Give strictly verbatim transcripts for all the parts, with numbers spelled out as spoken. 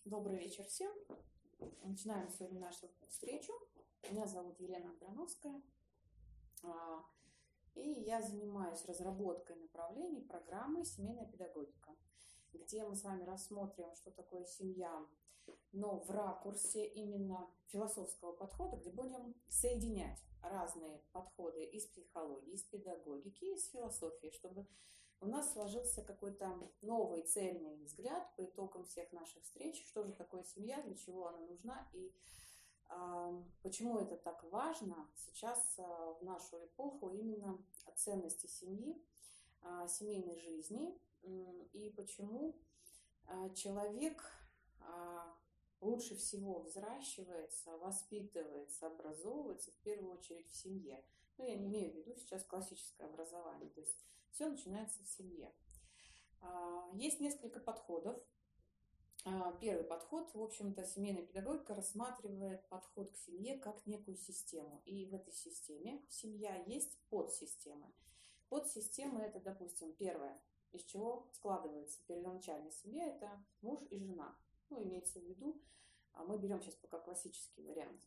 Добрый вечер всем. Начинаем сегодня нашу встречу. Меня зовут Елена Андроновская, и я занимаюсь разработкой направлений программы «Семейная педагогика», где мы с вами рассмотрим, что такое семья, но в ракурсе именно философского подхода, где будем соединять разные подходы из психологии, из педагогики, из философии, чтобы у нас сложился какой-то новый цельный взгляд по итогам всех наших встреч, что же такое семья, для чего она нужна и э, почему это так важно сейчас э, в нашу эпоху именно ценности семьи, э, семейной жизни э, и почему э, человек э, лучше всего взращивается, воспитывается, образовывается в первую очередь в семье. Ну, я не имею в виду сейчас классическое образование, то есть все начинается в семье. Есть несколько подходов. Первый подход, в общем-то, семейная педагогика рассматривает подход к семье как некую систему. И в этой системе семья есть подсистемы. Подсистемы – это, допустим, первое, из чего складывается первоначальная семья – это муж и жена. Ну, имеется в виду, мы берем сейчас пока классический вариант.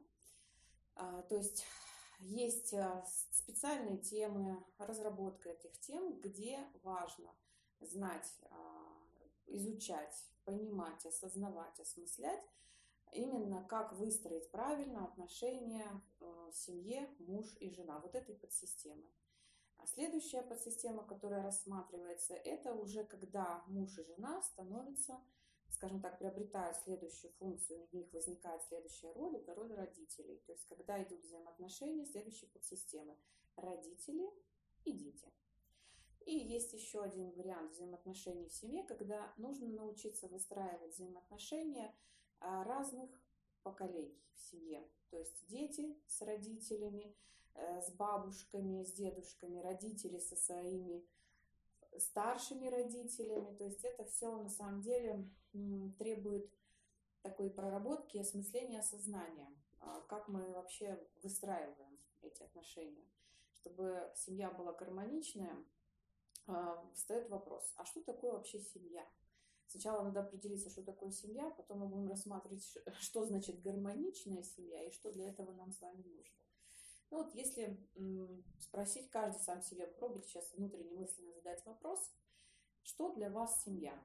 Да? То есть есть специальные темы, разработка этих тем, где важно знать, изучать, понимать, осознавать, осмыслять, именно как выстроить правильно отношения в семье муж и жена, вот этой подсистемы. А следующая подсистема, которая рассматривается, это уже когда муж и жена становятся, скажем так, приобретают следующую функцию, у них возникает следующая роль, это роль родителей. То есть, когда идут взаимоотношения следующей подсистемы – родители и дети. И есть еще один вариант взаимоотношений в семье, когда нужно научиться выстраивать взаимоотношения разных поколений в семье. То есть, дети с родителями, с бабушками, с дедушками, родители со своими старшими родителями, то есть это все на самом деле требует такой проработки, осмысления, осознания, как мы вообще выстраиваем эти отношения. Чтобы семья была гармоничная, встает вопрос, а что такое вообще семья? Сначала надо определиться, что такое семья, потом мы будем рассматривать, что значит гармоничная семья и что для этого нам с вами нужно. Ну вот если м, спросить каждый сам себе, попробуйте сейчас внутренне мысленно задать вопрос, что для вас семья?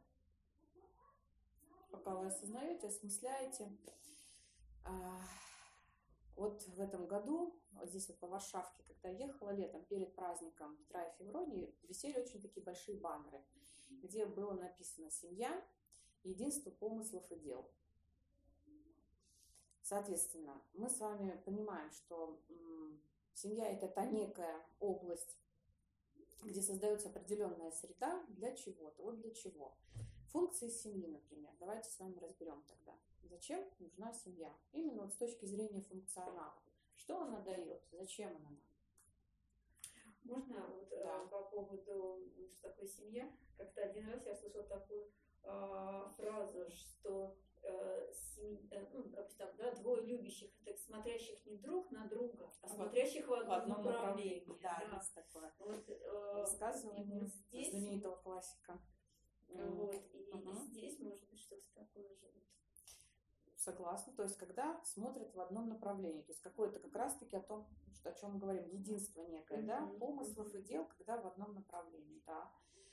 Пока вы осознаете, осмысляете. А, вот в этом году, вот здесь вот по Варшавке, когда ехала летом, перед праздником Петра и Февронии, висели очень такие большие баннеры, где было написано «Семья, единство помыслов и дел». Соответственно, мы с вами понимаем, что м, семья – это та некая область, где создается определенная среда для чего-то. Вот для чего. Функции семьи, например. Давайте с вами разберем тогда. Зачем нужна семья? Именно вот с точки зрения функционала. Что она дает? Зачем она нам? Можно вот да. по поводу, что такое семья? Как-то один раз я слышала такую э, фразу, что ну, допустим, да, двое любящих, так, смотрящих не друг на друга, а смотрящих в одном, в одном направлении. направлении. Да, да, есть такое вот, высказывание вот здесь, знаменитого классика. Вот, и угу. здесь может быть что-то такое же. Согласна. То есть, когда смотрят в одном направлении, то есть какое-то как раз-таки о том, что, о чем мы говорим, единство некое, mm-hmm. да, помыслов mm-hmm. и дел, когда в одном направлении, да.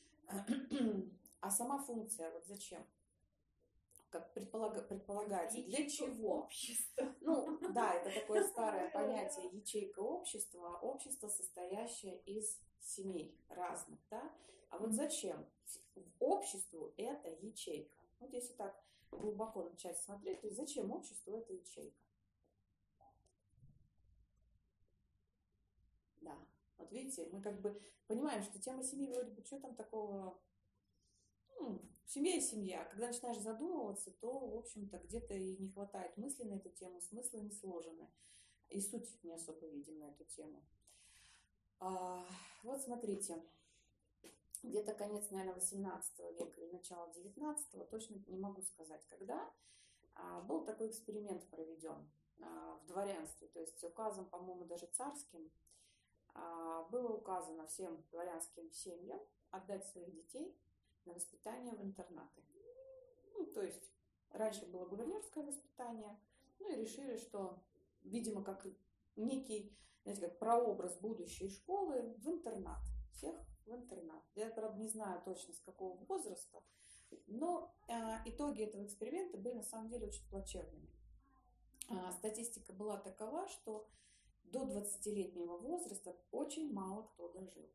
А сама функция, вот зачем? Как предполаг... предполагается, для чего? Общество. Ну, да, это такое старое понятие ячейка общества, общество, состоящее из семей разных, да. А вот зачем? Обществу это ячейка. Вот если так глубоко начать смотреть, то есть зачем обществу эта ячейка? Да, вот видите, мы как бы понимаем, что тема семьи вроде бы, что там такого... Ну, семья и семья. Когда начинаешь задумываться, то, в общем-то, где-то и не хватает мысли на эту тему, смысла не сложены. И суть не особо видим на эту тему. А, вот смотрите, где-то конец, наверное, восемнадцатого века или начало девятнадцатого, точно не могу сказать, когда, а, был такой эксперимент проведен а, в дворянстве. То есть указом, по-моему, даже царским, а, было указано всем дворянским семьям отдать своих детей на воспитание в интернаты. Ну, то есть раньше было гувернерское воспитание, ну и решили, что, видимо, как некий, знаете, как прообраз будущей школы, в интернат. Всех в интернат. Я, правда, не знаю точно, с какого возраста, но а, итоги этого эксперимента были на самом деле очень плачевными. А, статистика была такова, что до двадцатилетнего возраста очень мало кто дожил.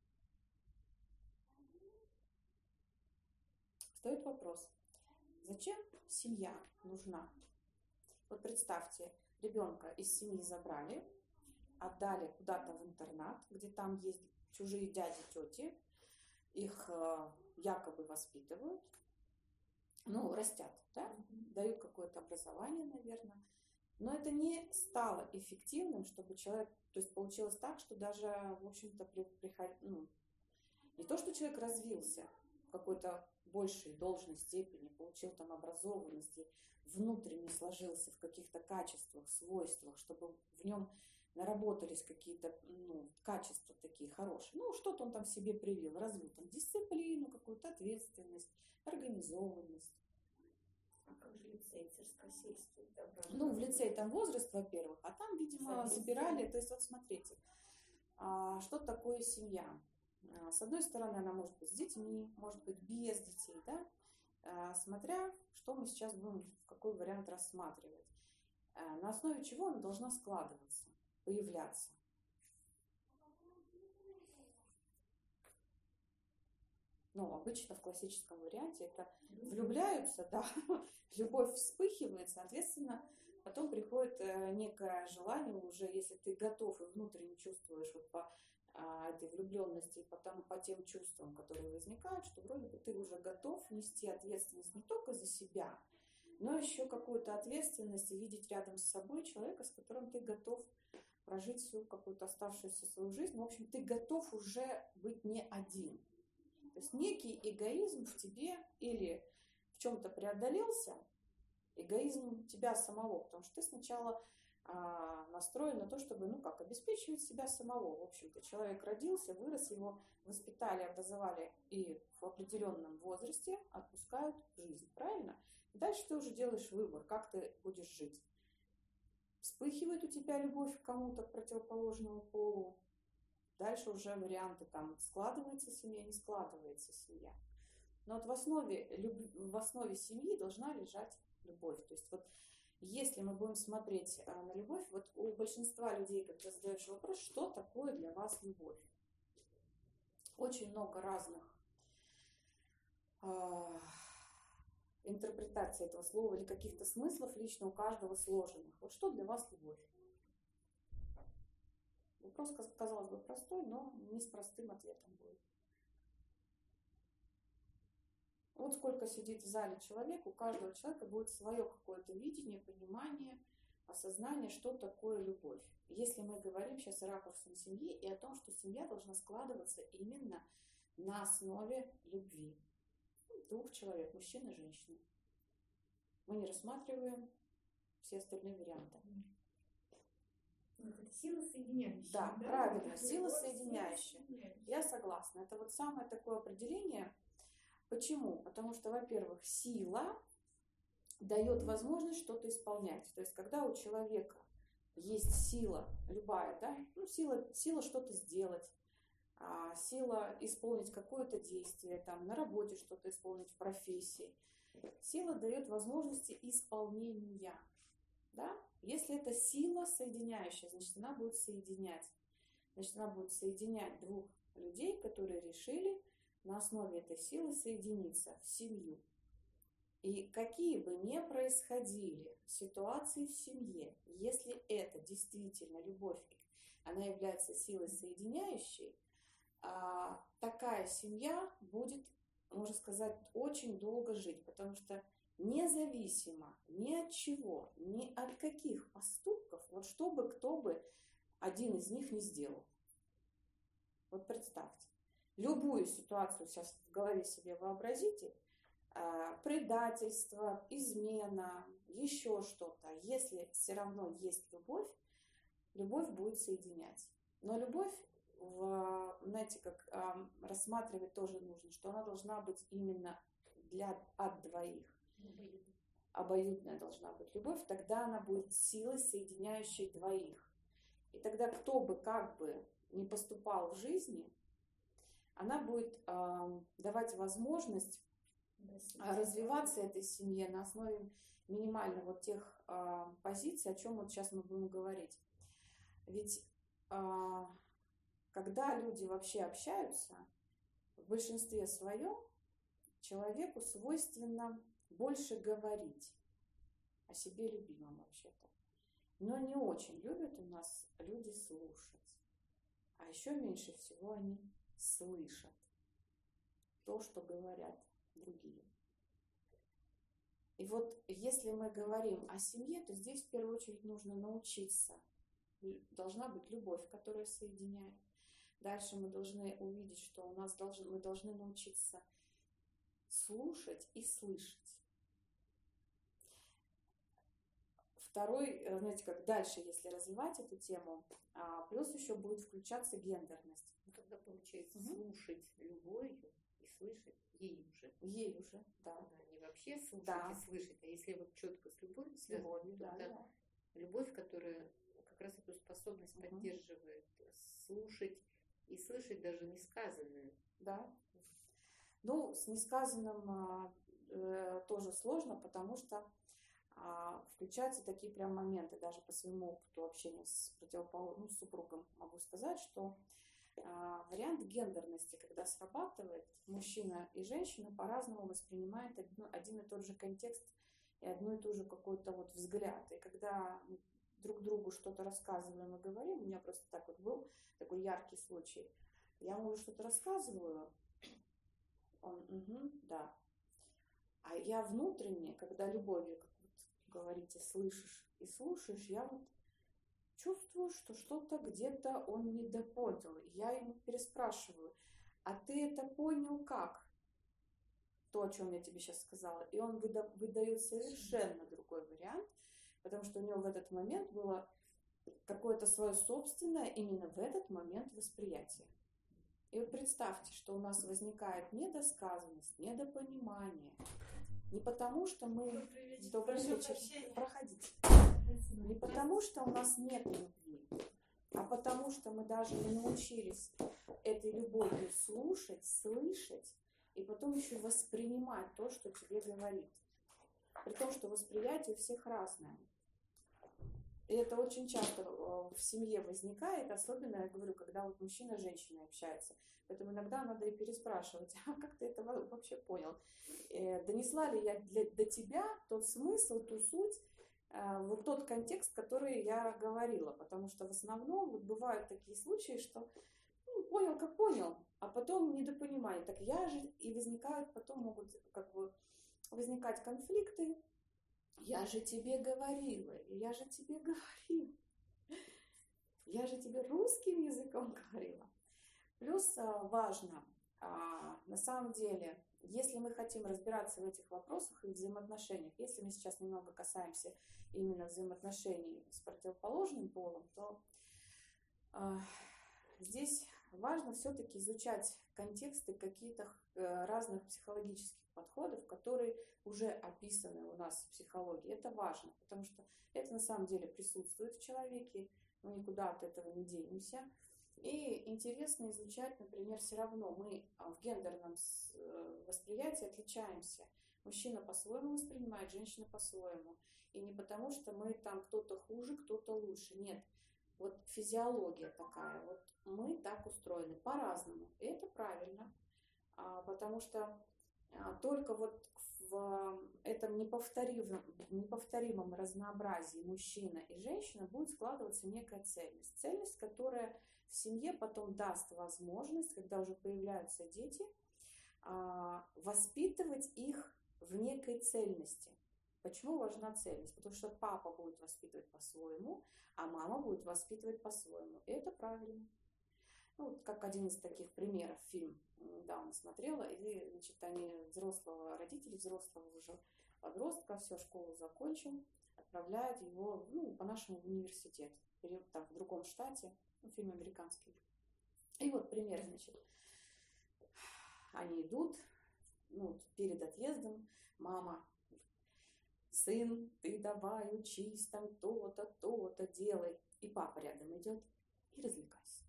Встает вопрос, зачем семья нужна? Вот представьте, ребенка из семьи забрали, отдали куда-то в интернат, где там есть чужие дяди, тети, их э, якобы воспитывают, ну, растят, да, mm-hmm. дают какое-то образование, наверное, но это не стало эффективным, чтобы человек, то есть получилось так, что даже, в общем-то, при, приход... ну, не то, что человек развился в какой-то большей должной степени, получил там образованности, внутренне сложился в каких-то качествах, свойствах, чтобы в нем наработались какие-то ну, качества такие хорошие. Ну, что-то он там в себе привил, развил там дисциплину, какую-то ответственность, организованность. А как же лицей, царскосельство? Ну, в лицей там возраст, во-первых, а там, видимо, забирали. То есть, вот смотрите, что такое семья? С одной стороны, она может быть с детьми, может быть без детей, да? Смотря, что мы сейчас будем, какой вариант рассматривать. На основе чего она должна складываться, появляться. Ну, обычно в классическом варианте это влюбляются, да, любовь вспыхивает, соответственно, потом приходит некое желание уже, если ты готов и внутренне чувствуешь вот по а, этой влюбленности, потом по тем чувствам, которые возникают, что вроде бы ты уже готов нести ответственность не только за себя, но еще какую-то ответственность и видеть рядом с собой человека, с которым ты готов прожить всю какую-то оставшуюся свою жизнь. В общем, ты готов уже быть не один. То есть некий эгоизм в тебе или в чем-то преодолелся, эгоизм тебя самого, потому что ты сначала а, настроен на то, чтобы, ну как, обеспечивать себя самого. В общем-то, человек родился, вырос, его воспитали, образовали и в определенном возрасте отпускают в жизнь, правильно? И дальше ты уже делаешь выбор, как ты будешь жить. Вспыхивает у тебя любовь к кому-то противоположному полу. Дальше уже варианты там, складывается семья, не складывается семья. Но вот в основе, в основе семьи должна лежать любовь. То есть вот если мы будем смотреть на любовь, вот у большинства людей, когда задаешь вопрос, что такое для вас любовь? Очень много разных э, интерпретаций этого слова или каких-то смыслов лично у каждого сложенных. Вот что для вас любовь? Вопрос, казалось бы, простой, но не с простым ответом будет. Вот сколько сидит в зале человек, у каждого человека будет свое какое-то видение, понимание, осознание, что такое любовь. Если мы говорим сейчас о ракурсе семьи и о том, что семья должна складываться именно на основе любви. Двух человек, мужчины и женщины. Мы не рассматриваем все остальные варианты. Это сила соединяющая. Да, да? Правильно, сила соединяющая. Я согласна. Это вот самое такое определение. Почему? Потому что, во-первых, сила дает возможность что-то исполнять. То есть, когда у человека есть сила, любая, да, ну, сила, сила что-то сделать, а, сила исполнить какое-то действие, там, на работе что-то исполнить, в профессии. Сила дает возможности исполнения. Да? Если это сила соединяющая, значит, она будет соединять. Значит, она будет соединять двух людей, которые решили на основе этой силы соединиться в семью. И какие бы ни происходили ситуации в семье, если это действительно любовь, она является силой соединяющей, такая семья будет, можно сказать, очень долго жить, потому что независимо ни от чего, ни от каких поступков, вот что бы кто бы один из них не сделал. Вот представьте, любую ситуацию сейчас в голове себе вообразите, предательство, измена, еще что-то. Если все равно есть любовь, любовь будет соединять. Но любовь, в, знаете, как рассматривать тоже нужно, что она должна быть именно для, от двоих. обоюдная должна быть любовь, тогда она будет силой, соединяющей двоих. И тогда кто бы как бы ни поступал в жизни, она будет э, давать возможность развиваться этой семье на основе минимально вот тех э, позиций, о чем вот сейчас мы будем говорить. Ведь э, когда люди вообще общаются, в большинстве своем человеку свойственно больше говорить о себе любимом вообще-то. Но не очень любят у нас люди слушать. А еще меньше всего они слышат то, что говорят другие. И вот если мы говорим о семье, то здесь в первую очередь нужно научиться. Должна быть любовь, которая соединяет. Дальше мы должны увидеть, что у нас должны, мы должны научиться слушать и слышать. Второй, знаете, как дальше, если развивать эту тему, плюс еще будет включаться гендерность. Когда получается угу. слушать любовью и слышать ей уже. Ей уже, да. да не вообще слушать да. и слышать, а если вот четко с любовью с любовью, да, да. любовь, которая как раз эту способность угу. поддерживает, слушать и слышать даже несказанное. Да. Ну, с несказанным э, тоже сложно, потому что а, включаются такие прям моменты, даже по своему опыту общения с противоположным, ну, с супругом могу сказать, что а, вариант гендерности, когда срабатывает, мужчина и женщина по-разному воспринимают один, один и тот же контекст и одну и ту же какой-то вот взгляд. И когда друг другу что-то рассказываем и говорим, у меня просто так вот был такой яркий случай. Я ему что-то рассказываю, он, угу, да. А я внутренне, когда любовью, как вот говорите, слышишь и слушаешь, я вот чувствую, что что-то где-то он недопонял. Я ему переспрашиваю, а ты это понял как? То, о чем я тебе сейчас сказала. И он выда- выдает совершенно другой вариант, потому что у него в этот момент было какое-то свое собственное именно в этот момент восприятие. И вот представьте, что у нас возникает недосказанность, недопонимание. Не потому, что мы... Добрый вечер. Проходите. Не потому, что у нас нет любви, а потому, что мы даже не научились этой любовью слушать, слышать, и потом еще воспринимать то, что тебе говорит. При том, что восприятие у всех разное. И это очень часто в семье возникает, особенно, я говорю, когда вот мужчина с женщиной общается. Поэтому иногда надо и переспрашивать, а как ты это вообще понял? Э, донесла ли я для, до тебя тот смысл, ту суть, э, вот тот контекст, который я говорила? Потому что в основном вот бывают такие случаи, что ну, понял, как понял, а потом недопонимание. Так я же, и возникают, потом могут как бы возникать конфликты. Я же тебе говорила, я же тебе говорила, я же тебе русским языком говорила. Плюс важно, на самом деле, если мы хотим разбираться в этих вопросах и взаимоотношениях, если мы сейчас немного касаемся именно взаимоотношений с противоположным полом, то здесь важно все-таки изучать контексты каких-то разных психологических подходов, которые уже описаны у нас в психологии. Это важно, потому что это на самом деле присутствует в человеке, мы никуда от этого не денемся. И интересно изучать, например, все равно мы в гендерном восприятии отличаемся. Мужчина по-своему воспринимает, женщина по-своему. И не потому, что мы там кто-то хуже, кто-то лучше. Нет. Вот физиология такая. Вот мы так устроены по-разному. И это правильно. Потому что только вот в этом неповторимом, неповторимом разнообразии мужчина и женщина будет складываться некая цельность. Цельность, которая в семье потом даст возможность, когда уже появляются дети, воспитывать их в некой цельности. Почему важна цельность? Потому что папа будет воспитывать по-своему, а мама будет воспитывать по-своему. И это правильно. Ну, вот как один из таких примеров, фильм недавно смотрела, и, значит, они взрослого, родители взрослого уже подростка, все, школу закончил, отправляют его, ну, по-нашему в университет, там, в другом штате, ну, фильм американский. И вот пример, значит, они идут, ну, перед отъездом, мама сын, ты давай учись, там то-то, то-то делай. И папа рядом идет и развлекайся.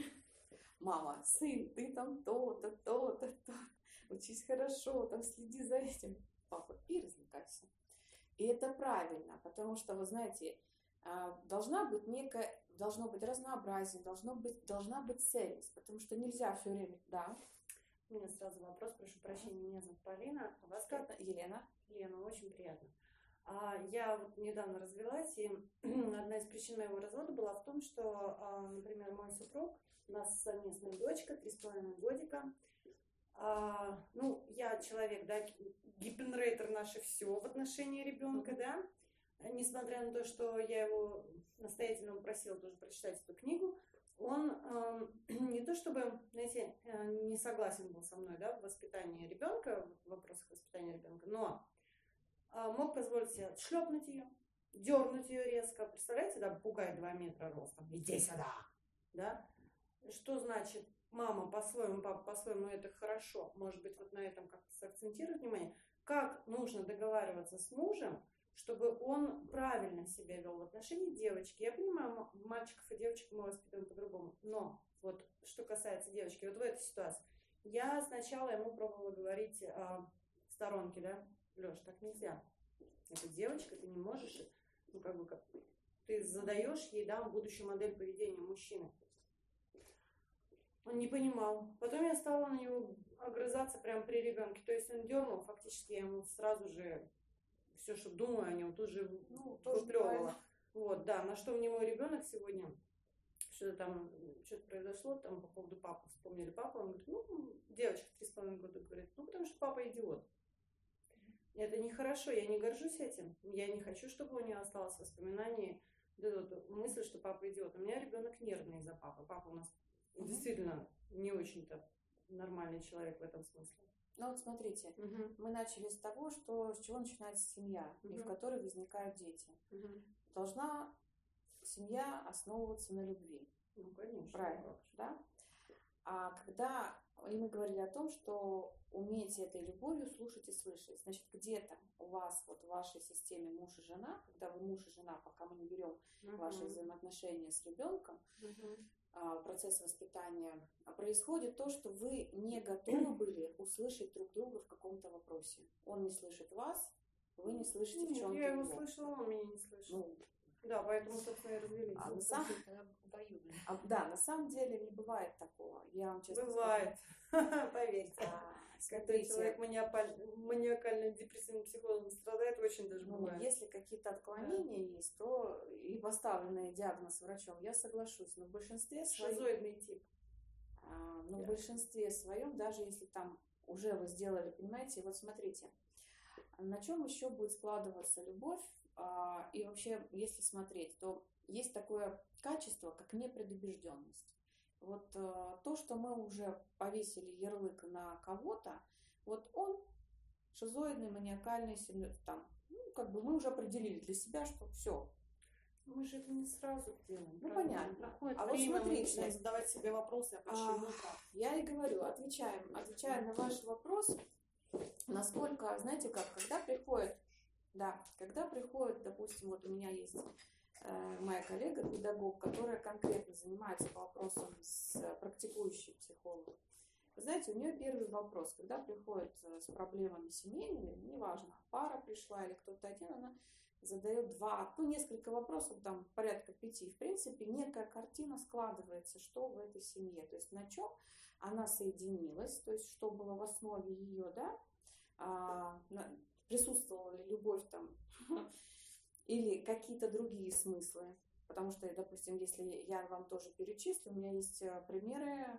Мама, сын, ты там то-то, то-то, то-то. Учись хорошо, там следи за этим. Папа, и развлекайся. И это правильно, потому что, вы знаете, должна быть некая, должно быть разнообразие, должно быть, должна быть цельность, потому что нельзя все время, да. У меня сразу вопрос, прошу прощения, меня зовут Полина, а вас как? Елена. Елена, очень приятно. А, я вот недавно развелась, и одна из причин моего развода была в том, что, а, например, мой супруг, у нас совместная дочка, три с половиной годика. А, ну, я человек, да, гипенрейтер наше все в отношении ребенка, да, несмотря на то, что я его настоятельно попросила тоже прочитать эту книгу, он э, не то чтобы, знаете, не согласен был со мной, да, в воспитании ребенка, в вопросах воспитания ребенка, но э, мог позволить себе отшлепнуть ее, дернуть ее резко, представляете, да, пугает два метра ростом, иди сюда, да, что значит мама по-своему, папа по-своему, это хорошо, может быть, вот на этом как-то сакцентировать внимание, как нужно договариваться с мужем, чтобы он правильно себя вел в отношении девочки. Я понимаю, мальчиков и девочек мы воспитываем по-другому, но вот что касается девочки, вот в этой ситуации, я сначала ему пробовала говорить э, в сторонке, да, Леш, так нельзя, это девочка, ты не можешь, ну как бы, как, ты задаешь ей, да, будущую модель поведения мужчины. Он не понимал. Потом я стала на него огрызаться прямо при ребенке. То есть он дернул, фактически я ему сразу же все, что думаю о нем, тут же ну, выплевывала. Вот, да, на что мне мой ребенок сегодня, что-то там, что-то произошло, там по поводу папы, вспомнили папу, он говорит, ну, девочка три с половиной года говорит, ну, потому что папа идиот. Это нехорошо, я не горжусь этим, я не хочу, чтобы у нее осталось воспоминание, да, вот, мысль, что папа идиот. У меня ребенок нервный из-за папы, папа у нас mm-hmm. действительно не очень-то нормальный человек в этом смысле. Ну вот смотрите, uh-huh. мы начали с того, что с чего начинается семья, uh-huh. и в которой возникают дети. Uh-huh. Должна семья основываться на любви. Ну, конечно. Правильно, да? А когда и мы говорили о том, что умейте этой любовью слушать и слышать, значит, где-то у вас, вот в вашей системе муж и жена, когда вы муж и жена, пока мы не берем uh-huh. ваши взаимоотношения с ребенком, uh-huh. процесс воспитания, происходит то, что вы не готовы были услышать друг друга в каком-то вопросе. Он не слышит вас, вы не слышите Нет, в чем-то я его его. слышала, он меня не слышал. Ну, да, поэтому, собственно, и развелись. А, на сам... а, да, на самом деле не бывает такого. Я вам честно бывает. Поверьте. А, когда человек маниакально-депрессивным психологом страдает, очень даже ну, бывает. Если какие-то отклонения да. есть, то и поставленный диагноз врачом, я соглашусь. Но в большинстве своем... Шизоидный тип. А, но yeah. в большинстве своем, даже если там уже вы сделали, понимаете, вот смотрите, на чем еще будет складываться любовь, а, и вообще, если смотреть, то есть такое качество, как непредубежденность. Вот а, то, что мы уже повесили ярлык на кого-то, вот он шизоидный, маниакальный, там, ну, как бы мы уже определили для себя, что все. Мы же это не сразу делаем. Ну, понятно. Проходит а время, вот смотрите, мы начинаем задавать себе вопросы, а почему так? Я и говорю, отвечаем, отвечая на ваш вопрос, насколько, знаете как, когда приходит, да, когда приходит, допустим, вот у меня есть э, моя коллега, педагог, которая конкретно занимается по вопросам с практикующей психологом. Вы знаете, у нее первый вопрос, когда приходит с проблемами семейными, неважно, пара пришла или кто-то один, она задает два, ну, несколько вопросов, там, порядка пяти. В принципе, некая картина складывается, что в этой семье, то есть на чем она соединилась, то есть что было в основе ее, да, а, присутствовала ли любовь там или какие-то другие смыслы. Потому что, допустим, если я вам тоже перечислю, у меня есть примеры,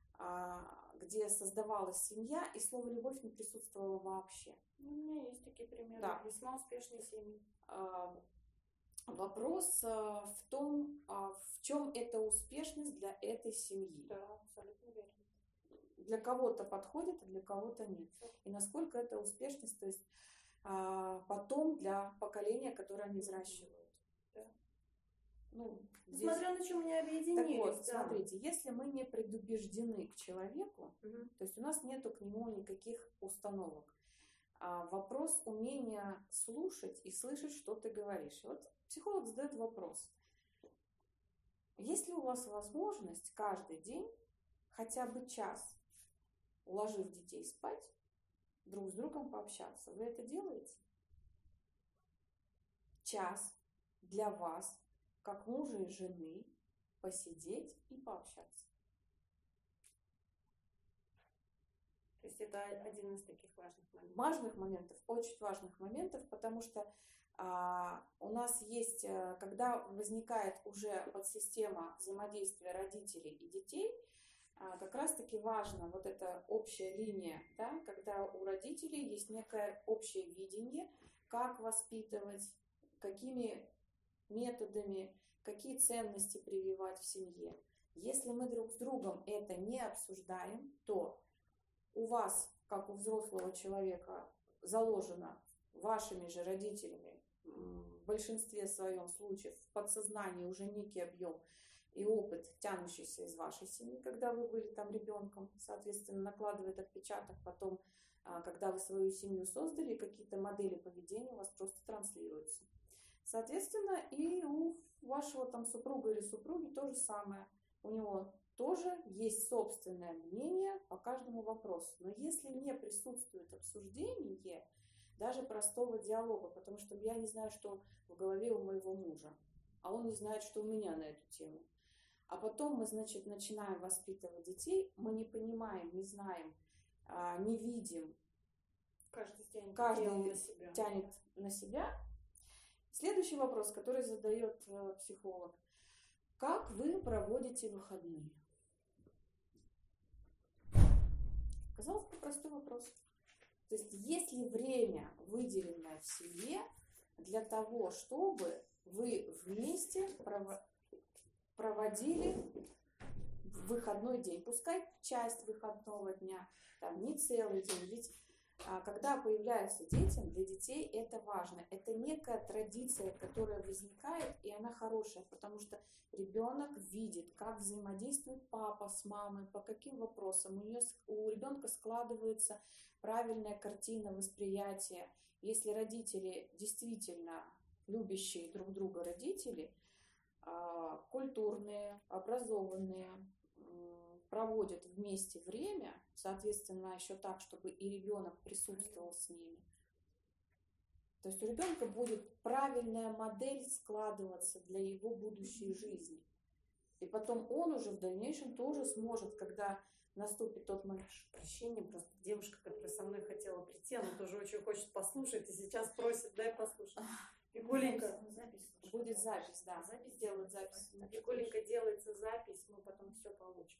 где создавалась семья, и слово «любовь» не присутствовало вообще. У меня есть такие примеры, да. Весьма успешные семьи. Вопрос в том, в чем эта успешность для этой семьи. Да, абсолютно верно. Для кого-то подходит, а для кого-то нет. И насколько эта успешность, то есть потом для поколения, которое они взращивают. Да. Ну, здесь... Смотря на чем они объединились. Так вот, да. смотрите, если мы не предубеждены к человеку, угу. то есть у нас нету к нему никаких установок, а вопрос умения слушать и слышать, что ты говоришь. И вот психолог задает вопрос. Есть ли у вас возможность каждый день хотя бы час, уложив детей спать, друг с другом пообщаться? Вы это делаете? Час для вас, как мужа и жены, посидеть и пообщаться. То есть это один из таких важных моментов. Важных моментов, очень важных моментов, потому что а, у нас есть, когда возникает уже подсистема взаимодействия родителей и детей, а, как раз-таки важно вот эта общая линия, да, когда у родителей есть некое общее видение, как воспитывать, какими методами, какие ценности прививать в семье. Если мы друг с другом это не обсуждаем, то у вас, как у взрослого человека, заложено вашими же родителями в большинстве своем случаев в подсознании уже некий объем и опыт, тянущийся из вашей семьи, когда вы были там ребенком, соответственно, накладывает отпечаток потом, когда вы свою семью создали, какие-то модели поведения у вас просто транслируются. Соответственно, и у вашего там супруга или супруги то же самое. У него тоже есть собственное мнение по каждому вопросу. Но если не присутствует обсуждение, даже простого диалога, потому что я не знаю, что в голове у моего мужа, а он не знает, что у меня на эту тему. А потом мы, значит, начинаем воспитывать детей, мы не понимаем, не знаем, не видим. Каждый тянет, Каждый на себя. тянет на себя. Следующий вопрос, который задает психолог. Как вы проводите выходные? Казалось бы, простой вопрос. То есть, есть ли время, выделенное в семье, для того, чтобы вы вместе проводили выходной день? Пускай часть выходного дня, там, не целый день. Ведь а, когда появляются дети, для детей это важно. Это некая традиция, которая возникает, и она хорошая, потому что ребенок видит, как взаимодействует папа с мамой, по каким вопросам. У, нее, у ребенка складывается правильная картина восприятия. Если родители действительно любящие друг друга родители, культурные, образованные, проводят вместе время, соответственно, еще так, чтобы и ребенок присутствовал с ними. То есть у ребенка будет правильная модель складываться для его будущей жизни. И потом он уже в дальнейшем тоже сможет, когда наступит тот момент. Прощение, просто девушка, которая со мной хотела прийти, она тоже очень хочет послушать, и сейчас просит, дай послушать. Пикуленька, запись. Будет запись, да. Запись делают запись. Пикуленька, делается запись, мы потом все получим.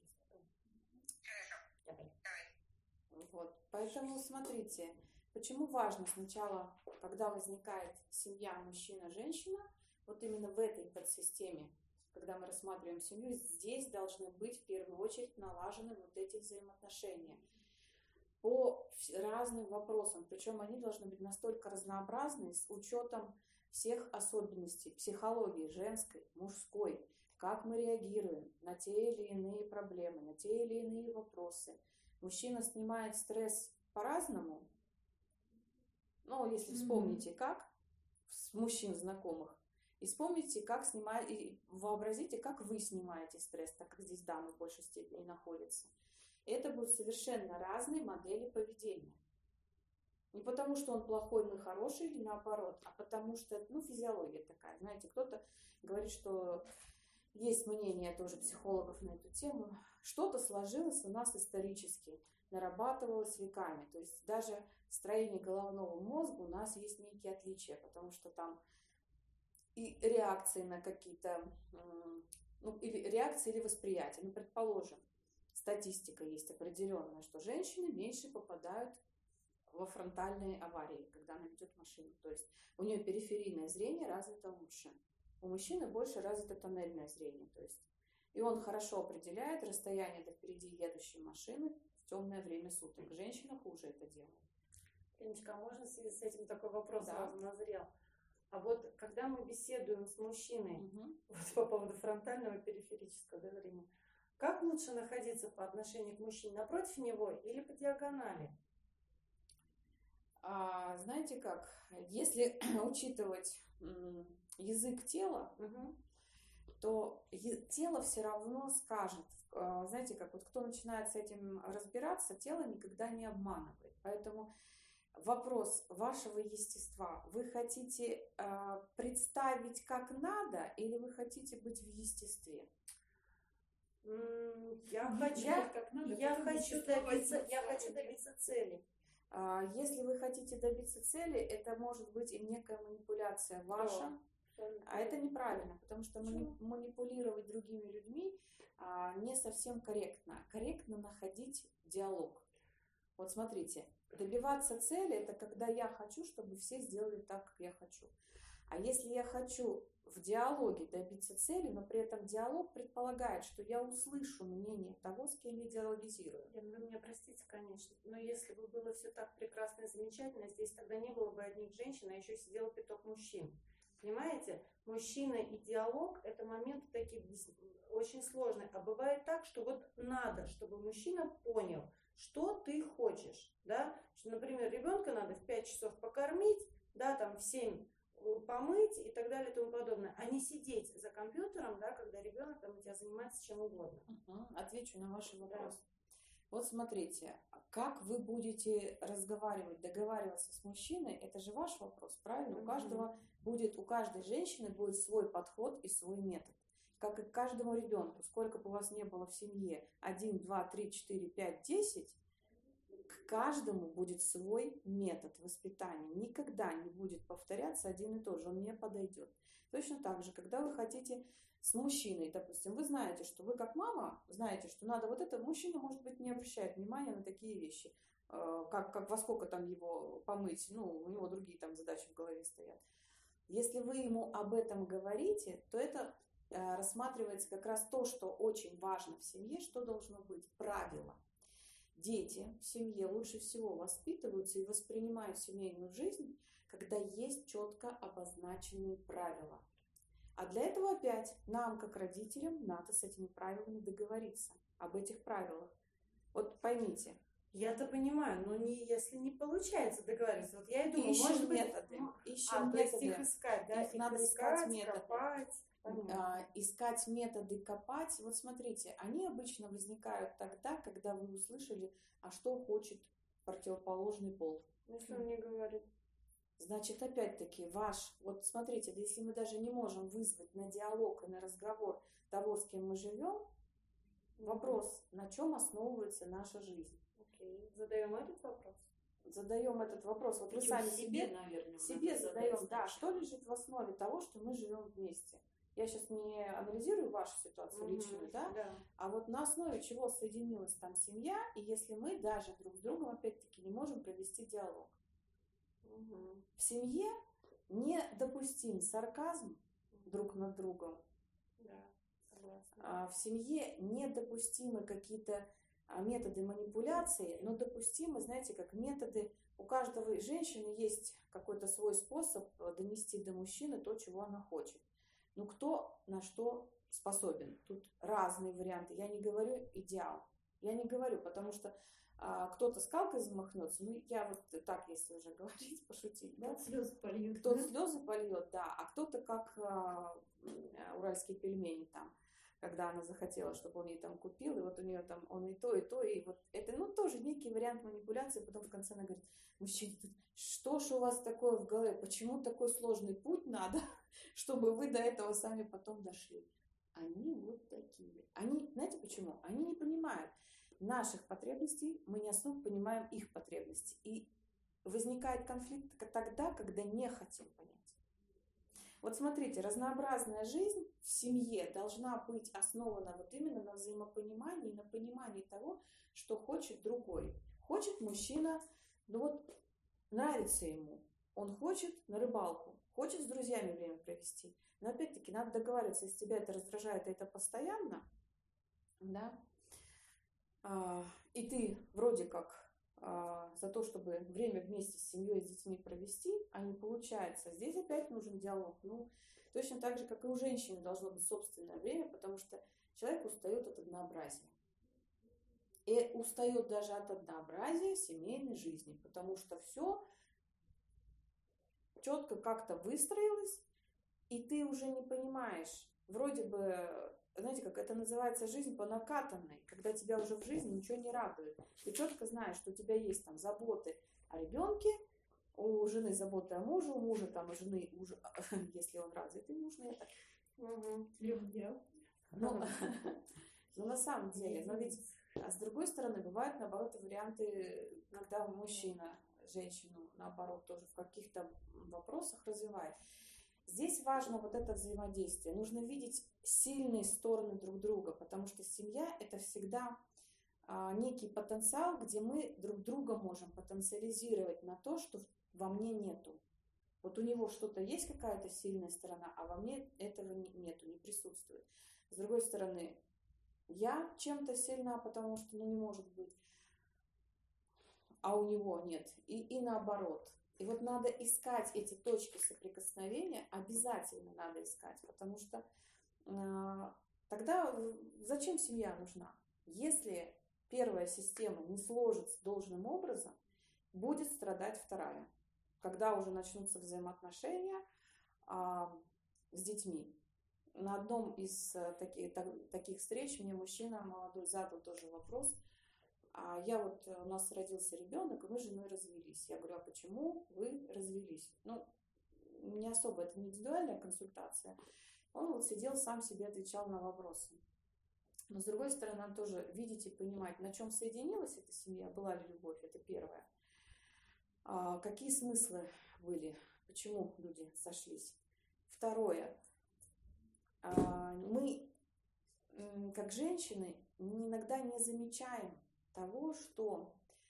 Вот. Поэтому смотрите, почему важно сначала, когда возникает семья, мужчина, женщина, вот именно в этой подсистеме, когда мы рассматриваем семью, здесь должны быть в первую очередь налажены вот эти взаимоотношения по разным вопросам. Причем они должны быть настолько разнообразны с учетом всех особенностей психологии женской, мужской, как мы реагируем на те или иные проблемы, на те или иные вопросы. Мужчина снимает стресс по-разному. Ну, если mm-hmm. вспомните, как с мужчин знакомых, и вспомните, как снимать, и вообразите, как вы снимаете стресс, так как здесь дамы в большей степени находятся. Это будут совершенно разные модели поведения. Не потому, что он плохой, мы хороший, или наоборот, а потому что, ну, физиология такая. Знаете, кто-то говорит, что есть мнение тоже психологов на эту тему. Что-то сложилось у нас исторически, нарабатывалось веками. То есть даже в строении головного мозга у нас есть некие отличия, потому что там и реакции на какие-то, ну, или реакции или восприятия. Ну, предположим, статистика есть определенная, что женщины меньше попадают во фронтальные аварии, когда она ведет машину. То есть у нее периферийное зрение развито лучше. У мужчины больше развито тоннельное зрение. То есть и он хорошо определяет расстояние до впереди едущей машины в темное время суток. Женщина хуже это делает. Леночка, а можно в связи с этим такой вопрос да. сразу назрел? А вот когда мы беседуем с мужчиной угу. вот по поводу фронтального и периферического да, зрения, как лучше находиться по отношению к мужчине? Напротив него или по диагонали? А, знаете как, если учитывать язык тела, угу. то тело все равно скажет. Знаете, как вот кто начинает с этим разбираться, тело никогда не обманывает. Поэтому вопрос вашего естества. Вы хотите э, представить как надо или вы хотите быть в естестве? Я хочу, я, как надо, я хочу, добиться, я хочу добиться цели. А, если вы хотите добиться цели, это может быть и некая манипуляция ваша. Да. А это неправильно, потому что мани- манипулировать другими людьми а, не совсем корректно. Корректно находить диалог. Вот смотрите, добиваться цели – это когда я хочу, чтобы все сделали так, как я хочу. А если я хочу в диалоге добиться цели, но при этом диалог предполагает, что я услышу мнение того, с кем я диалогизирую. Вы меня простите, конечно, но если бы было все так прекрасно и замечательно, здесь тогда не было бы одних женщин, а еще сидел пяток мужчин. Понимаете? Мужчина и диалог – это моменты такие очень сложные. А бывает так, что вот надо, чтобы мужчина понял, что ты хочешь, да, что, например, ребенка надо в пять часов покормить, да, там в семь помыть и так далее и тому подобное, а не сидеть за компьютером, да, когда ребенок там у тебя занимается чем угодно. Угу. Отвечу на ваш вопрос. Да. Вот смотрите, как вы будете разговаривать, договариваться с мужчиной, это же ваш вопрос, правильно? Mm-hmm. У каждого будет, у каждой женщины будет свой подход и свой метод. Как и к каждому ребенку, сколько бы у вас не было в семье, один, два, три, четыре, пять, десять, к каждому будет свой метод воспитания. Никогда не будет повторяться один и тот же, он не подойдет. Точно так же, когда вы хотите с мужчиной, допустим, вы знаете, что вы как мама знаете, что надо вот это, мужчина, может быть, не обращает внимания на такие вещи, как, как во сколько там его помыть, ну, у него другие там задачи в голове стоят. Если вы ему об этом говорите, то это э, рассматривается как раз то, что очень важно в семье, что должно быть, правило. Дети в семье лучше всего воспитываются и воспринимают семейную жизнь, когда есть четко обозначенные правила. А для этого опять нам, как родителям, надо с этими правилами договориться, об этих правилах. Вот поймите. Я-то понимаю, но не, если не получается договориться. Вот я и думаю, ищем может методы. Быть, ищем а, методы. То есть их искать, да? Их их надо искать, искать методы. Копать. А, искать методы, копать. Вот смотрите, они обычно возникают тогда, когда вы услышали, а что хочет противоположный пол. Если он не говорит. Значит, опять-таки, ваш, вот смотрите, да если мы даже не можем вызвать на диалог и на разговор того, с кем мы живем, mm-hmm. вопрос, на чем основывается наша жизнь. Окей, okay. Задаем этот вопрос? Задаем этот вопрос. Вот Причем вы сами себе, себе, наверное, себе задаем, да, что лежит в основе того, что мы живем вместе. Я сейчас не анализирую вашу ситуацию mm-hmm. личную, да? да, а вот на основе чего соединилась там семья, и если мы даже друг с другом, опять-таки, не можем провести диалог. Угу. В семье недопустим сарказм друг над другом. Да, согласна. А в семье недопустимы какие-то методы манипуляции, но допустимы, знаете, как методы. У каждой женщины есть какой-то свой способ донести до мужчины то, чего она хочет. Ну, кто на что способен? Тут разные варианты. Я не говорю идеал. Я не говорю, потому что А, кто-то скалкой замахнется, ну я вот так, если уже говорить, пошутить, да? Кто-то слезы польет. Кто-то да? слезы польет, да, а кто-то как а, уральские пельмени там, когда она захотела, чтобы он ей там купил, и вот у нее там он и то, и то, и вот это, ну, тоже некий вариант манипуляции, потом в конце она говорит, мужчина, что ж у вас такое в голове, почему такой сложный путь надо, чтобы вы до этого сами потом дошли? Они вот такие. Они, знаете почему? Они не понимают наших потребностей, мы не особо понимаем их потребности. И возникает конфликт тогда, когда не хотим понять. Вот смотрите, разнообразная жизнь в семье должна быть основана вот именно на взаимопонимании, на понимании того, что хочет другой. Хочет мужчина, ну вот нравится ему, он хочет на рыбалку, хочет с друзьями время провести. Но опять-таки надо договариваться, если тебя это раздражает, и это постоянно, да, и ты вроде как а, за то, чтобы время вместе с семьей, с детьми провести, а не получается. Здесь опять нужен диалог. Ну, точно так же, как и у женщины должно быть собственное время, потому что человек устает от однообразия. И устает даже от однообразия семейной жизни, потому что все четко как-то выстроилось, и ты уже не понимаешь, вроде бы, знаете, как это называется, жизнь по накатанной, когда тебя уже в жизни ничего не радует. Ты четко знаешь, что у тебя есть там заботы о ребенке, у жены заботы о муже, у мужа там, у жены, мужа, если он развитый муж, на это. Угу. Но, но на самом деле, но ведь, а с другой стороны, бывают, наоборот, варианты, когда мужчина женщину, наоборот, тоже в каких-то вопросах развивает. Здесь важно вот это взаимодействие. Нужно видеть сильные стороны друг друга, потому что семья – это всегда а, некий потенциал, где мы друг друга можем потенциализировать на то, что во мне нету. Вот у него что-то есть, какая-то сильная сторона, а во мне этого нету, не присутствует. С другой стороны, я чем-то сильна, потому что, ну, не может быть, а у него нет. И, и наоборот. И вот надо искать эти точки соприкосновения, обязательно надо искать, потому что э, тогда зачем семья нужна? Если первая система не сложится должным образом, будет страдать вторая, когда уже начнутся взаимоотношения э, с детьми. На одном из э, таки, так, таких встреч мне мужчина молодой задал тоже вопрос. А я вот, у нас родился ребенок, и мы с женой развелись. Я говорю, а почему вы развелись? Ну, не особо, это не индивидуальная консультация. Он вот сидел, сам себе отвечал на вопросы. Но с другой стороны, надо тоже видеть и понимать, на чем соединилась эта семья, была ли любовь, это первое. А, какие смыслы были, почему люди сошлись. Второе. А, мы, как женщины, иногда не замечаем того, что,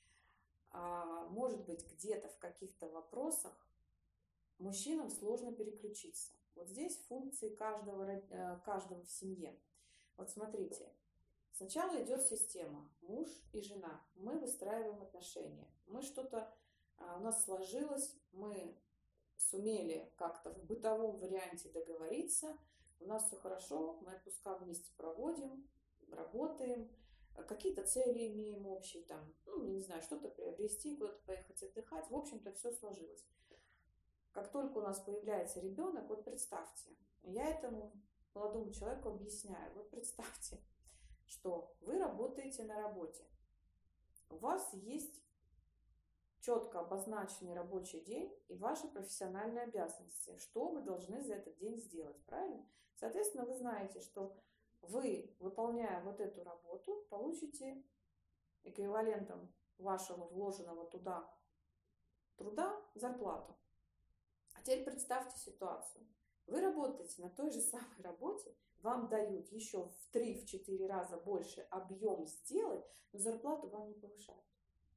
а, может быть, где-то в каких-то вопросах мужчинам сложно переключиться. Вот здесь функции каждого, каждого в семье. Вот смотрите, сначала идет система, муж и жена. Мы выстраиваем отношения. Мы что-то, а, у нас сложилось, мы сумели как-то в бытовом варианте договориться, у нас все хорошо, мы отпуска вместе проводим, работаем, какие-то цели имеем общие, там, ну, не знаю, что-то приобрести, куда-то поехать отдыхать. В общем-то, все сложилось. Как только у нас появляется ребенок, вот представьте, я этому молодому человеку объясняю, вот представьте, что вы работаете на работе. У вас есть четко обозначенный рабочий день и ваши профессиональные обязанности, что вы должны за этот день сделать, правильно? Соответственно, вы знаете, что вы, выполняя вот эту работу, получите эквивалентом вашего вложенного туда труда зарплату. А теперь представьте ситуацию. Вы работаете на той же самой работе, вам дают еще в три-четыре раза больше объем сделать, но зарплату вам не повышают.